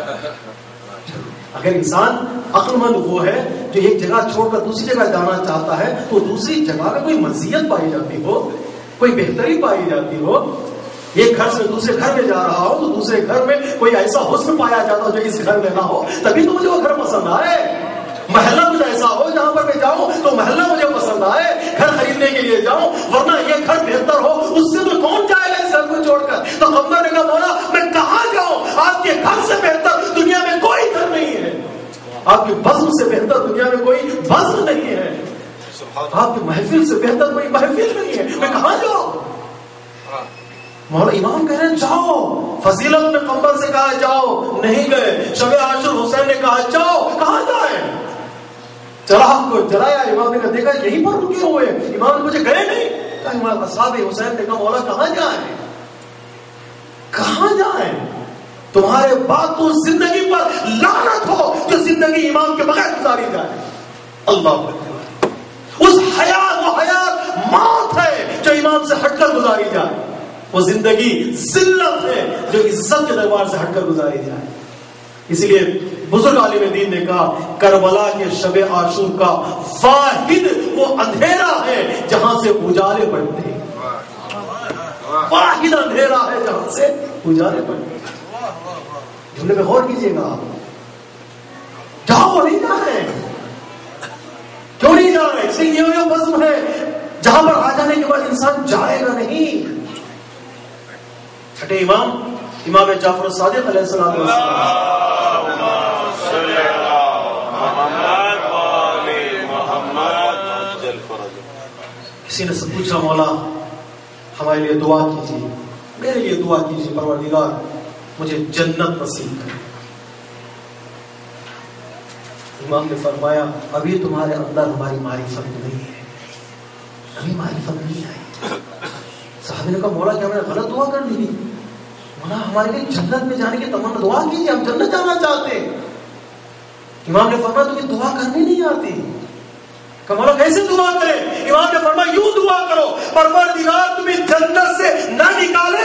اگر انسان عقل مند وہ ہے جو ایک جگہ چھوڑ کر دوسری جگہ جانا چاہتا ہے تو دوسری جگہ میں کوئی مزیت پائی جاتی ہو, کوئی بہتری پائی جاتی ہو. ایک گھر سے دوسرے گھر میں جا رہا ہو تو دوسرے گھر میں کوئی ایسا حسن پایا جاتا ہو جو اس گھر میں نہ ہو, تبھی تو مجھے وہ گھر پسند آئے. محلہ کچھ ایسا ہو جہاں پر میں جاؤں تو محلہ مجھے پسند آئے, گھر خریدنے کے لیے جاؤں, ورنہ یہ گھر بہتر ہو اس سے تو کون جائے گا اس گھر کو چھوڑ کر. تو پیغمبر نے کہا مولا میں کہاں جاؤں, آپ کے گھر سے بہتر دنیا میں کوئی گھر نہیں ہے, آپ کی بزم سے بہتر دنیا میں کوئی بزم نہیں ہے, آپ کی محفل سے بہتر کوئی محفل نہیں ہے, میں کہاں جاؤں. مولا امام کہہ رہے ہیں جاؤ. فضیلت میں پیغمبر سے کہا جاؤ, نہیں گئے. شب عاشور حسین نے کہا جاؤ, کہاں جائیں. چراغ کو جلایا, امام نے دیکھا یہیں پر رکے ہوئے, امام نے مجھے گئے نہیں. امام اصحاب حسین نے کہا مولا کہاں جائیں, کہاں جائیں. تمہارے بعد تو زندگی پر لعنت ہو جو زندگی امام کے بغیر گزاری جائے. اللہ اکبر, اس حیات وہ حیات موت ہے جو امام سے ہٹ کر گزاری جائے, وہ زندگی ذلت ہے جو عزت کے دربار سے ہٹ کر گزاری جائے. اسی لیے بزرگ عالم دین نے کہا کربلا کے شب عاشور کا واحد وہ اندھیرا ہے جہاں سے اجالے بڑھتے ہیں, واحد اندھیرا ہے جہاں سے اجالے بڑھتے ہیں. جملے میں غور کیجیے گا, جاؤ نہیں جا رہے, کیوں نہیں جا رہے, اس لیے یہ بزم ہے جہاں پر آ جانے کے بعد انسان جائے گا نہیں. چھٹے امام امام جعفر الصادق علیہ السلام کسی نے پوچھا مولا ہمارے لیے دعا کیجیے, میرے لیے دعا کیجیے, پروردگار مجھے جنت نصیب کرے. امام نے فرمایا ابھی تمہارے اندر ہماری معرفت نہیں ہے, ابھی معرفت نہیں آئی. صحابی نے کہا مولا کیا میں نے غلط دعا کر لی؟ مولا ہمارے لیے جنت میں جانے کی تمنا دعا کیجیے, ہم جنت جانا چاہتے ہیں. امام نے فرمایا تمہیں دعا کرنی نہیں آتی. کہ مولا کیسے دعا کرے؟ امام نے فرمایا یوں دعا کرو پروردگار تمہیں جنت سے نہ نکالے,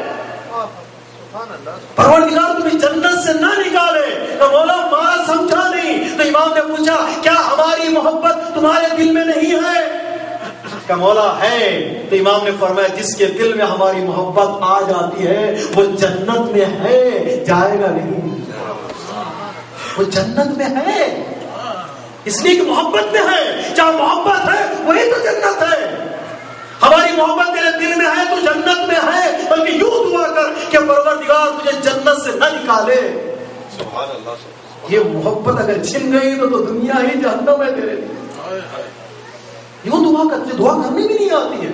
پروردگار تمہیں جنت سے نہ نکالے. کہ مولا ماں سمجھا نہیں. تو امام نے پوچھا کیا ہماری محبت تمہارے دل میں نہیں ہے؟ کہ مولا ہے. تو امام نے فرمایا جس کے دل میں ہماری محبت آ جاتی ہے وہ جنت میں ہے, جائے گا نہیں. وہ جنت میں ہے اس لیے کہ محبت میں ہے. جہاں محبت ہے وہی تو جنت ہے. ہماری محبت تیرے دل میں ہے تو جنت میں ہے, بلکہ یوں دعا کر کہ پروردگار تجھے جنت سے نہ نکالے. سبحان اللہ. یہ محبت اگر چھن گئی تو دنیا ہی جہنم ہے تیرے لیے. یوں دعا کر, تجھے دعا کرنی بھی نہیں آتی ہے.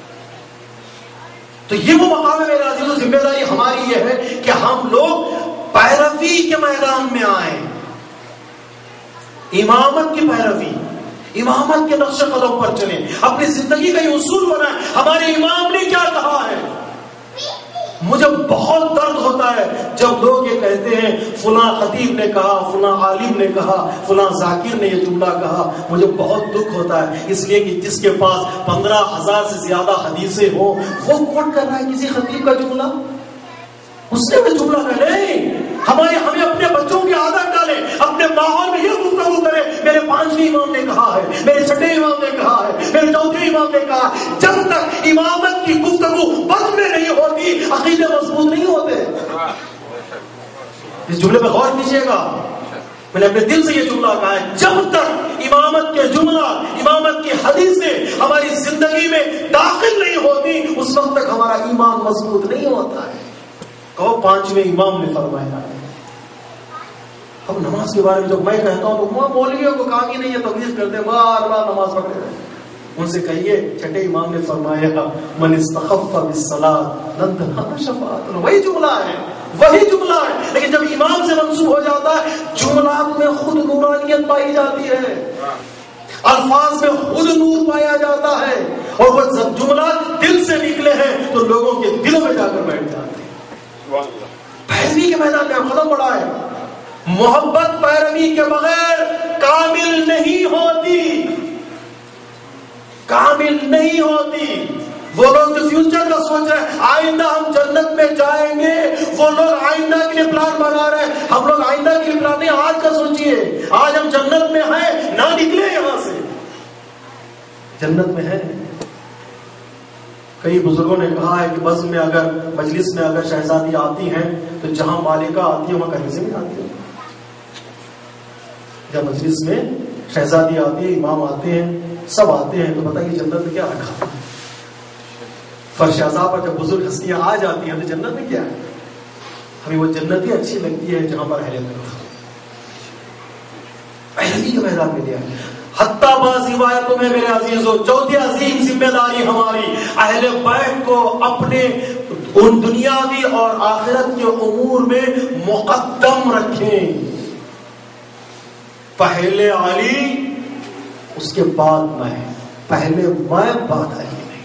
تو یہ وہ مقام ہے میرے عزیزو, ذمہ داری ہماری یہ ہے کہ ہم لوگ پیروی کے میدان میں آئیں, امامت کی پیروی, امامت کے نقش قدم پر چلیں, اپنی زندگی کا یہ اصول بنائیں ہمارے امام نے کیا کہا ہے. مجھے بہت درد ہوتا ہے جب لوگ یہ کہتے ہیں فلاں خطیب نے کہا, فلاں عالم نے کہا, فلاں ذاکر نے یہ جملہ کہا. مجھے بہت دکھ ہوتا ہے اس لیے کہ جس کے پاس 15,000 سے زیادہ حدیثیں ہوں وہ کوٹ کر رہا ہے کسی خطیب کا جملہ. اس نے وہ جملہ کہا نہیں. ہمیں اپنے بچوں کی عادت ڈالیں, اپنے ماحول میں یہ گفتگو کریں میرے 5ویں امام نے کہا ہے, میرے 6ٹھے امام نے کہا ہے, میرے 4تھے امام نے کہا. جب تک امامت کی گفتگو گفتگو بس میں نہیں ہوتی عقیدے مضبوط نہیں ہوتے. اس جملے پہ غور کیجیے گا. میں نے اپنے دل سے یہ جملہ کہا ہے, جب تک امامت کے جملہ, امامت کی حدیثیں ہماری زندگی میں داخل نہیں ہوتی, اس وقت تک ہمارا ایمان مضبوط نہیں ہوتا ہے. کہو پانچویں امام نے فرمایا ہے. اب نماز کے بارے میں جب میں کہتا ہوں تو مولویوں کو کام ہی نہیں ہے, تبلیغ کرتے بار بار نماز پڑھتے ہیں. ان سے کہیے چھٹے امام نے فرمایا من استخف بالصلاۃ لن تنال شفاعۃ. وہی جملہ ہے, وہی جملہ ہے. لیکن جب امام سے منسوب ہو جاتا ہے, جملات میں خود نورانیت پائی جاتی ہے, الفاظ میں خود نور پایا جاتا ہے, اور وہ جب جملات دل سے نکلے ہیں تو لوگوں کے دلوں میں جا کر بیٹھ جاتے ہیں. پیروی کے میدان میں قدم بڑھا ہے. محبت پیروی کے بغیر کامل نہیں ہوتی, کامل نہیں ہوتی. وہ لوگ جو فیوچر کا سوچ رہے ہیں آئندہ ہم جنت میں جائیں گے, وہ لوگ آئندہ کے لیے پلان بنا رہے ہیں. ہم لوگ آئندہ کے لیے پلان نہیں, آج کا سوچئے. آج ہم جنت میں ہیں, نہ نکلے یہاں سے, جنت میں ہیں. کئی بزرگوں نے کہا ہے کہ بس میں اگر مجلس میں اگر شہزادی آتی ہیں تو جہاں مالکہ آتی ہے وہاں کہیں سے نہیں آتی ہے. جب مجلس میں شہزادی آتی ہے, امام آتے ہیں, سب آتے ہیں, تو بتائیے جنت میں کیا رکھا. فرش اعضاء پر جب بزرگ ہستیاں آ جاتی ہیں تو جنت میں کیا ہے. ہمیں وہ جنت ہی اچھی لگتی ہے جہاں پر اہل بیت پہلوی کے میدان میں دیا. حتیٰ بعض روایتوں میں میرے عزیزوں چوتھی عظیم ذمہ داری ہماری اہل بیت کو اپنے ان دنیاوی اور آخرت کے امور میں مقدم رکھیں. پہلے علی, اس کے بعد میں, پہلے میں بعد علی نہیں.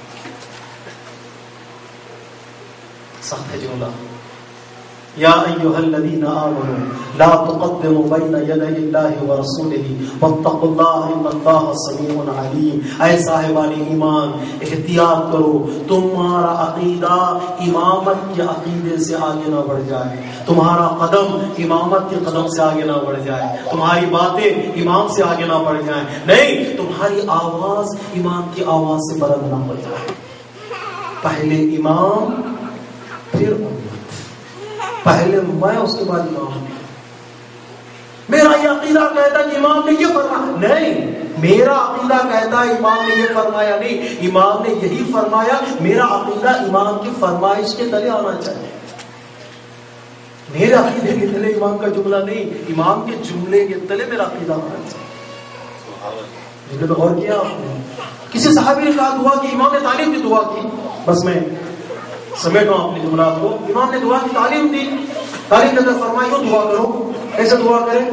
سخت ہے جملہ. یا ایھا الذین آمنوا لا تقدموا بین یدی اللہ ورسولہ واتقوا اللہ ان اللہ سمیع علیم. اے صاحبان ایمان, احتیاط کرو تمہارا عقیدہ امامت کے عقیدے سے آگے نہ بڑھ جائے, تمہارا قدم امامت کے قدم سے آگے نہ بڑھ جائے, تمہاری باتیں امام سے آگے نہ بڑھ جائیں, نہیں تمہاری آواز امام کی آواز سے بلند نہ ہو جائے. پہلے امام پھر امت, پہلے میں اس کے بعد امام. میرا یہ عقیدہ کہتا ہے کہ امام نے یہ فرمایا, نہیں, میرا عقیدہ کہتا ہے امام نے یہ فرمایا, نہیں, امام نے یہی فرمایا. میرا عقیدہ امام کی فرمائش کے تلے آنا چاہیے. میرے عقیدے کے تلے امام کا جملہ نہیں, امام کے جملے کے تلے میرا عقیدہ آنا چاہیے. جملے پہ غور کیا آپ نے؟ کسی صحابی نے کہا دعا کی, امام نے تعلیم دی دعا کی. بس میں سمیٹا ہوں اپنے جملات کو. امام نے دعا کی تعلیم دی, تعلیم دے کر فرمایا یوں دعا کرو. ایسے دعا کریں,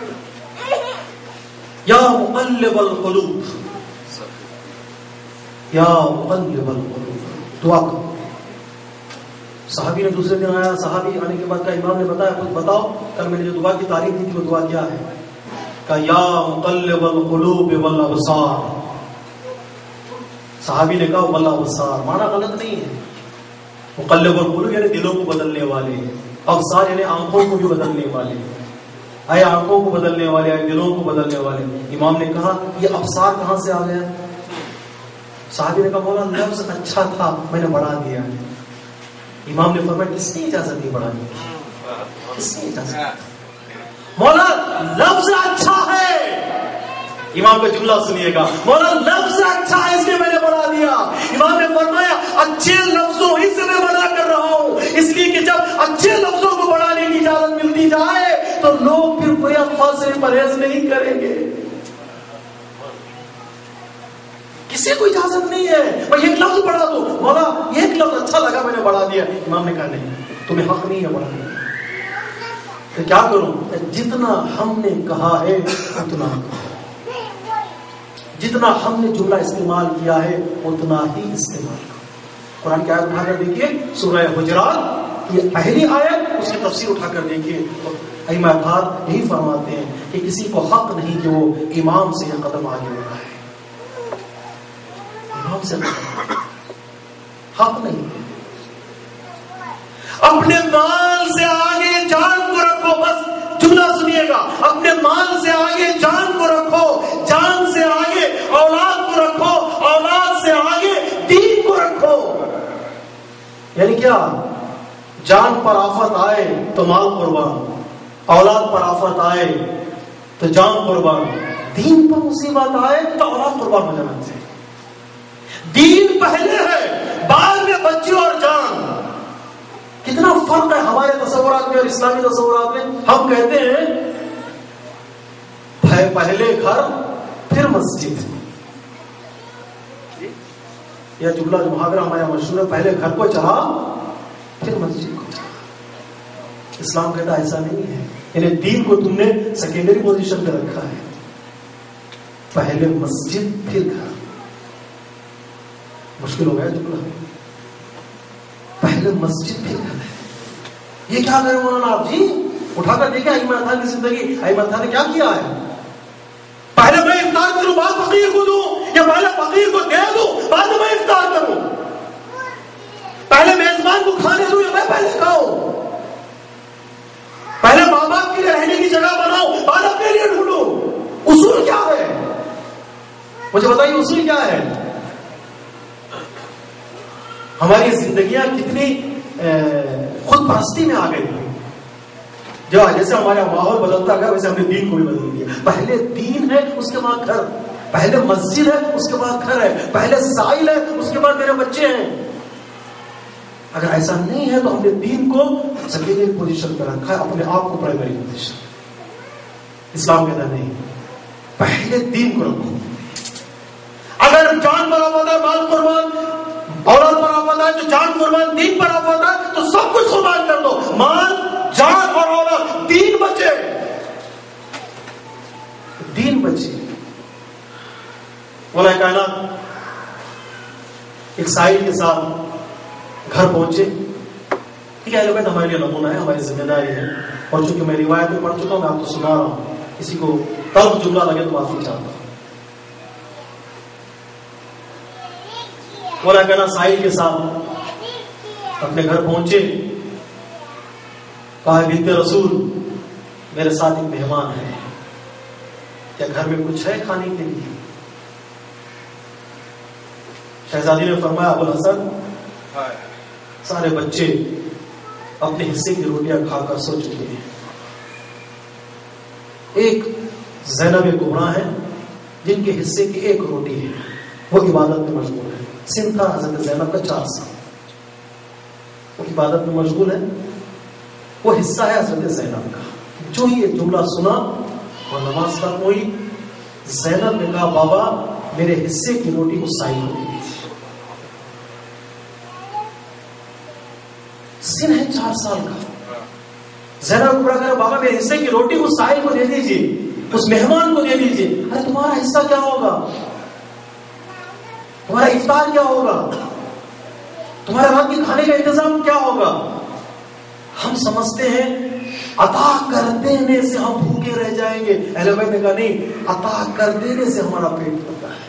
یا مقلب القلوب, یا مقلب القلوب, دعا کرو. صحابی نے دوسرے دن آیا, صحابی آنے کے بعد کہا امام نے بتایا کچھ بتاؤ, کل میں نے جو دعا کی تعلیم دی تھی وہ دعا کیا ہے؟ کہا یا مقلب القلوب والابصار. صحابی نے کہا والابصار معنی غلط نہیں ہے. مقلب القلوب یعنی دلوں کو بدلنے والے, ابصار یعنی آنکھوں کو بھی بدلنے والے. اے آنکھوں کو بدلنے والے, اے دلوں کو بدلنے والے. امام نے کہا یہ ابصار کہاں سے آ گیا؟ صحابی نے کہا مولا لفظ اچھا تھا میں نے بڑھا دیا. امام نے فرمایا کس نے اجازت دی بڑھانے کی؟ کس نے اجازت؟ مولا لفظ اچھا ہے. امام کا جملہ سنیے گا, مولا لفظ اچھا ہے اس لیے میں نے بڑھا دیا. امام نے فرمایا اچھے لفظوں ہی سے میں بڑھا کر رہا ہوں, اس لیے کہ جب اچھے لفظوں کو بڑھانے کی اجازت ملتی جائے تو لوگ پھر برے الفاظ سے پرہیز نہیں کریں گے. کسی کو اجازت نہیں ہے بھائی ایک لفظ بڑھا دو, مولا ایک لفظ اچھا لگا میں نے بڑھا دیا. امام نے کہا نہیں, تمہیں حق نہیں ہے بڑھانے. تو کیا کروں؟ جتنا ہم نے کہا ہے اتنا, جتنا ہم نے جملہ استعمال کیا ہے اتنا ہی استعمال کرو. قرآن کی آیت اٹھا کر دیکھیے, سورہ حجرات کی پہلی آیت, اس کی تفسیر اٹھا کر دیکھیے. ائمہ اکابر یہی فرماتے ہیں کہ کسی کو حق نہیں کہ وہ امام سے یہ قدم آگے بڑھائے. امام سے حق نہیں. اپنے مال سے آگے جان کو رکھو. بس جملہ سنیے گا, اپنے مال سے آگے جان کو رکھو, جان سے آگے اولاد کو رکھو, اولاد سے آگے دین کو رکھو. کیا؟ جان پر آفت آئے تو مال قربان، اولاد پر آفت آئے تو جان قربان، دین پر مصیبت آئے تو اولاد قربان ہو جانا چاہیے. دین پہلے ہے، بعد میں بچے اور جان. کتنا فرق ہے ہمارے تصورات میں اور اسلامی تصورات میں. ہم کہتے ہیں پہلے گھر پھر مسجد. یہ جملہ جو محاورہ ہمارا مشہور ہے، پہلے گھر کو چڑھا پھر مسجد کو چڑھا. اسلام کہتا ایسا نہیں ہے. یعنی دین کو تم نے سیکنڈری پوزیشن پہ رکھا ہے. پہلے مسجد پھر گھر. مشکل ہو گیا جملہ. پہلے مسجد پھر گھر ہے. یہ کیا کرے مولانا آپ جی؟ اٹھا کر دیکھیں ایمن خان کی زندگی. ایمن خان نے کیا کیا ہے؟ پہلے میں افطار کروں بعد فقیر کو دوں، یا پہلے فقیر کو دے دوں بعد میں افطار کروں؟ پہلے میزبان کو کھانے دوں یا میں پہلے کھاؤں؟ پہلے ماں باپ کے لیے رہنے کی جگہ بناؤں بعد اپنے لیے ڈھونڈوں؟ اصول کیا ہے؟ مجھے بتائیے اصول کیا ہے؟ ہماری زندگیاں کتنی خود پرستی میں آ گئی. جو جیسے ہمارا ماحول بدلتا گیا ویسے ہم نے دین کو بھی بدل دیا. پہلے دین ہے اس کے بعد گھر، پہلے مسجد ہے اس کے بعد گھر ہے، پہلے سائل ہے اس کے بعد میرے بچے ہیں. اگر ایسا نہیں ہے تو ہم نے دین کو سیکنڈری پوزیشن پہ رکھا ہے، اپنے آپ کو پرائمری پوزیشن. اسلام کہتا نہیں، پہلے دین کو رکھو. اگر جان پر آفت ہے مال قربان، اولاد پر آفت ہے تو جان قربان، دین پر آفت ہے تو سب کچھ قربان کر دو. مال، جان اور اولاد، دین بچے، دین بچے. مولا کائنات ایک سائل کے ساتھ گھر پہنچے. ٹھیک ہے لوگ ہمارے لیے نمونہ ہے، ہماری ذمہ داری ہے. اور چونکہ میں روایت میں پڑھ چکا ہوں میں آپ کو سنا رہا ہوں، کسی کو تلخ جملہ لگے تو معافی چاہتا ہوں. مولا کائنات سائل کے ساتھ اپنے گھر پہنچے. کہا بنت رسول میرے ساتھ ایک مہمان ہے، کیا گھر میں کچھ ہے کھانے کے لیے؟ شہزادی نے فرمایا ابو الحسن سارے بچے اپنے حصے کی روٹیاں کھا کر سو چکے ہیں. ایک زینب کبریٰ ہے جن کے حصے کی ایک روٹی ہے، وہ عبادت میں مشغول ہے. سن تھا حضرت زینب کا 4 سال، وہ عبادت میں مشغول ہے. وہ حصہ ہے حضرت زینب کا. جو ہی یہ جملہ سنا اور نماز ختم ہوئی، زینب نے کہا بابا میرے حصے کی روٹی کو سائل کو دے دیجیے. سن ہے 4 سال کا. زینب کو کہا بابا میرے حصے کی روٹی کو سائل کو دے دیجیے، اس مہمان کو دے دیجیے. ارے تمہارا حصہ کیا ہوگا؟ تمہارا افطار کیا ہوگا؟ تمہارے رات کے کھانے کا انتظام کیا ہوگا؟ ہم سمجھتے ہیں عطا کر دینے سے ہم بھوکے رہ جائیں گے. اہل بیت نے کہا نہیں، عطا کر دینے سے ہمارا پیٹ بھرتا ہے.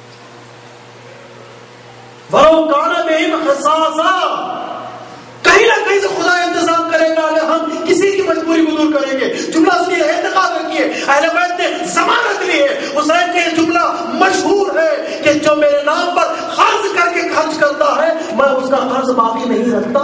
وَلَوْ كَانَ بِهِمْ خَصَاصَةٌ، کہیں نہ کہیں سے خدا انتظام کرے گا اگر ہم کسی کی مجبوری کو دور کریں گے. جملہ سنیے، اعتقاد رکھیے. اہل بیت نے ضمانت لی ہے. حسین کے جملہ مشہور ہے کہ جو میرے نام پر قرض کر کے خرچ کرتا ہے میں اس کا قرض باقی نہیں رکھتا.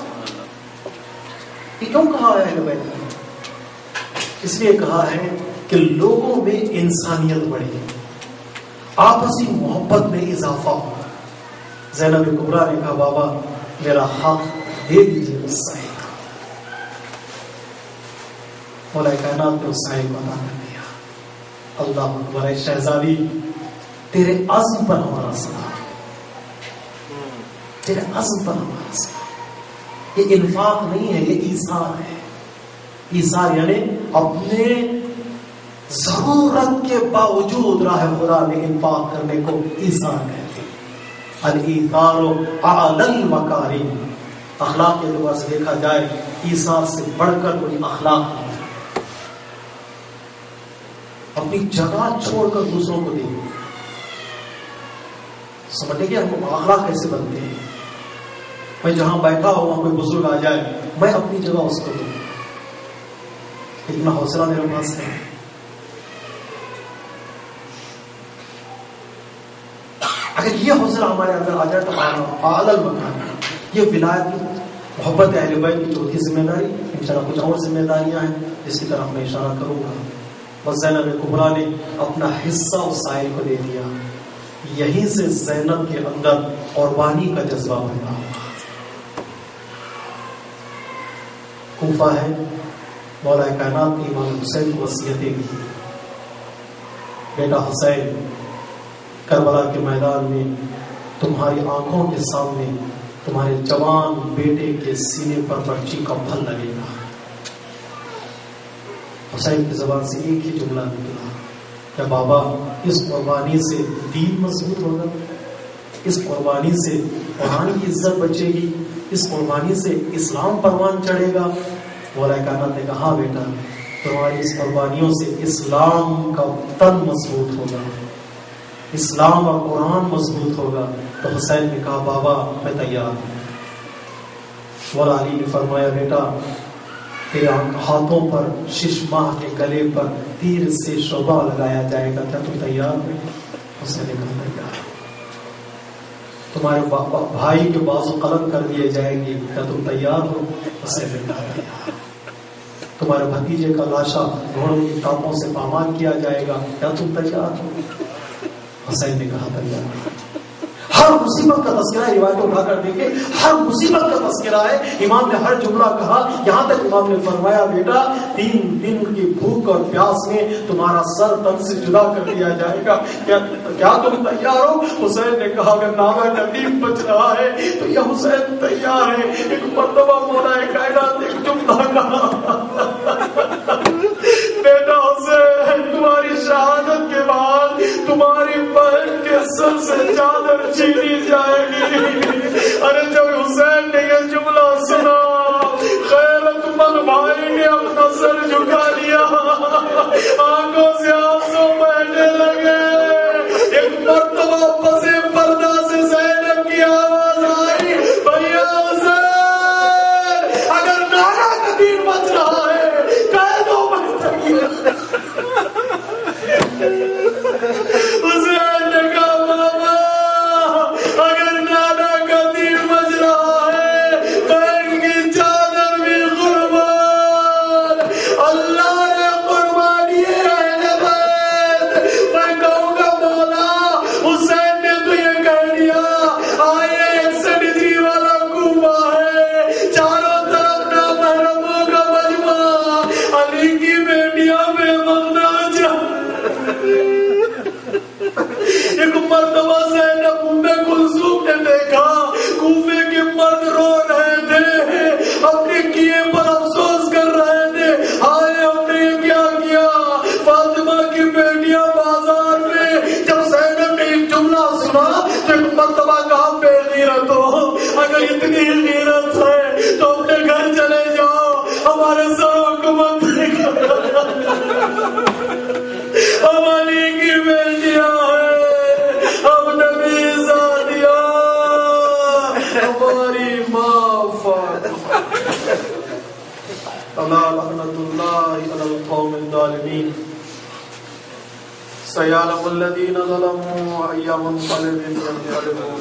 یہ کیوں کہا ہے اہل بیت نے؟ اس لیے کہا ہے کہ لوگوں میں انسانیت بڑھے، آپسی محبت میں اضافہ ہو. زینب کبریٰ نے کہا بابا میرا حق دے دیجیے اس سائل کو. مولا کائنات نے اس سائل کو عطا کر دیا. اللہ اکبر. اے شہزادی تیرے عزم پر ہمارا سلام، تیرے عزم پر ہمارا سلام. یہ انفاق نہیں ہے، یہ ایثار ہے. ایثار یعنی اپنے ضرورت کے باوجود راہ خدا میں انفاق کرنے کو ایثار کہتے ہیں. الایثار اعلی المکارم. اخلاق کے اعتبار سے دیکھا جائے ایثار سے بڑھ کر کوئی اخلاق نہیں ہے. اپنی جگہ چھوڑ کر دوسروں کو دیں. سمجھتے کہ ہم اخلاق کیسے بنتے ہیں. میں جہاں بیٹھا ہوں وہاں کوئی بزرگ آ جائے میں اپنی جگہ اس کو دوں. اتنا حوصلہ میرے پاس ہے. اگر یہ حوصلہ ہمارے اندر آ جائے تو اعلی المکان، یہ ولایت محبت اہل بیت کی چوتھی ذمہ داری، انشاءاللہ کچھ اور ذمہ داریاں ہیں جس کی طرف میں اشارہ کروں گا. بس زینب کبریٰ نے اپنا حصہ اس سائل کو دے دیا. یہیں سے زینب کے اندر قربانی کا جذبہ پیدا ہوا. کوفہ ہے، مولا کائنات کی امام حسین کو وصیتیں کی. بیٹا حسین، کربلا کے میدان میں تمہاری آنکھوں کے سامنے تمہارے جوان بیٹے کے سینے پر برچی کا پھل لگے گا. حسین کی زبان سے ایک ہی جملہ نکلا، کیا بابا اس قربانی سے دین مضبوط ہوگا؟ اس قربانی سے قرآن کی عزت بچے گی؟ اس قربانی سے اسلام پروان چڑھے گا؟ مولا کائنات نے کہا ہاں بیٹا، تمہاری اس قربانیوں سے اسلام کا تن مضبوط ہوگا، اسلام اور قرآن مضبوط ہوگا. تو حسین نے کہا بابا میں تیار ہوں. مولا علی نے فرمایا بیٹا تیرے ہاتھوں پر شش ماہ کے گلے پر تیر سے شعبہ لگایا جائے گا، کیا تم تیار ہو؟ حسین نے کہا تیار. تمہارے بھائی کے بازو قلم کر دیے جائیں گے، کیا تم تیار ہو؟ حسین نے کہا تیار. تمہارے بھتیجے کا لاشا گھوڑوں کی ٹاپوں سے پامال کیا جائے گا، کیا تم تیار ہو؟ حسین نے کہا تیار. ہر مصیبت کا تذکرہ ہے، روایت اٹھا کر دیکھیں، ہر مصیبت کا تذکرہ ہے. امام نے ہر جملہ کہا، یہاں تک امام نے فرمایا بیٹا 3 دن کی بھوک اور پیاس میں تمہارا سر تن سے جدا کر دیا جائے گا، کیا تم تیار ہو؟ حسین نے کہا اگر ناغہ ندیم بچ رہا ہے تو یہ حسین تیار ہے. ایک مرتبہ مولا کائنات ایک جملہ کہا، بیٹا حسین تمہاری شہادت کے بعد تمہاری بہن کے سر سے چادر چھینی جائے گی. ارے جب حسین نے یہ جملہ سنا غیرت مند بھائی نے اپنا سر جھکا لیا، آنکھوں سے آنسو بہنے لگے. ایک مرتبہ پسے پردہ سے زینب کی آواز آئی، بھیا حسین اگر نانا کا دین بچ رہا ہے کہہ دو میں تیار. حسین نے کہا بابا اگر نانا کا دین بچ رہا ہے بہن کی چادر بھی قربان. اللہ نے قربانی اہل بیت. میں کہوں گا مولا حسین نے تو یہ کہہ دیا، آئے 100 ڈگری والا کوفہ ہے، چاروں طرف نامحرموں کا مجمع، علی کی بیٹیاں بے مغنا. ایک مرتبہ زینب ام کلثوم نے دیکھا کوفے کے مرد رو رہے تھے، اپنے کیے پر افسوس کر رہے تھے، ہائے ہم نے کیا کیا. فاطمہ کی بیٹیاں بازار میں جب زینب نے ایک جملہ سنا تو ایک مرتبہ کہا بے غیرت ہو، اگر اتنی غیرت ہے تو اپنے گھر چلے جاؤ، ہمارے سروں کو مت دیکھو. ہم علی کی بیٹیاں ہیں، ہم نبی زادیاں، ہماری ماں فاطمہ. الا لعنت اللہ علی القوم الظالمین. سیعلم الذین ظلموا ای منقلب ینقلبون.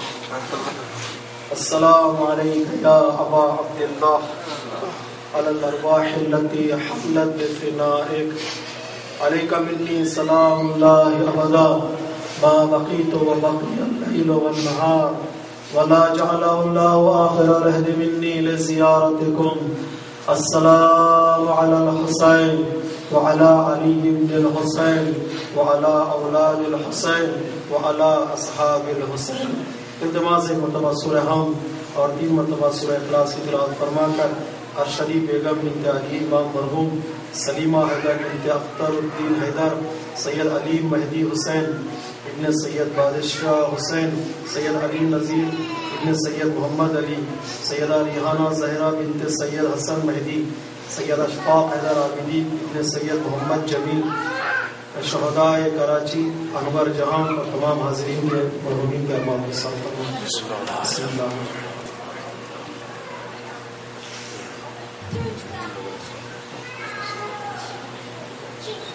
السلام علیک یا ابا عبداللہ علی الارواح التي حملت بفنائک. علیک منی سلام اللہ ابدا ما بقیت وبقی اللیل والنہار ولا جعل اللہ آخر رہد منی لزیارتکم. السلام علی الحسین وعلى علی بن الحسین وعلى اولاد الحسین وعلى اصحاب الحسین. التماس ایک مرتبہ سورہ حم اور 3 مرتبہ سورہ اخلاص کی تلاوت فرما کر ارشدی بیگم بنت علی امام مرحوم سلیمہ حیدر بنت اختر الدین حیدر سید علی مہدی حسین ابن سید بادشاہ حسین سید علی نذیر ابن سید محمد علی سیدہ ریحانہ زہرا بنت سید حسن مہدی سید اشفاق حیدر عابدی ابن سید محمد جمیل شہدائے کراچی انور جہاں اور تمام حاضرین کے مرحومین کے ارباب کے ساتھ بسم اللہ.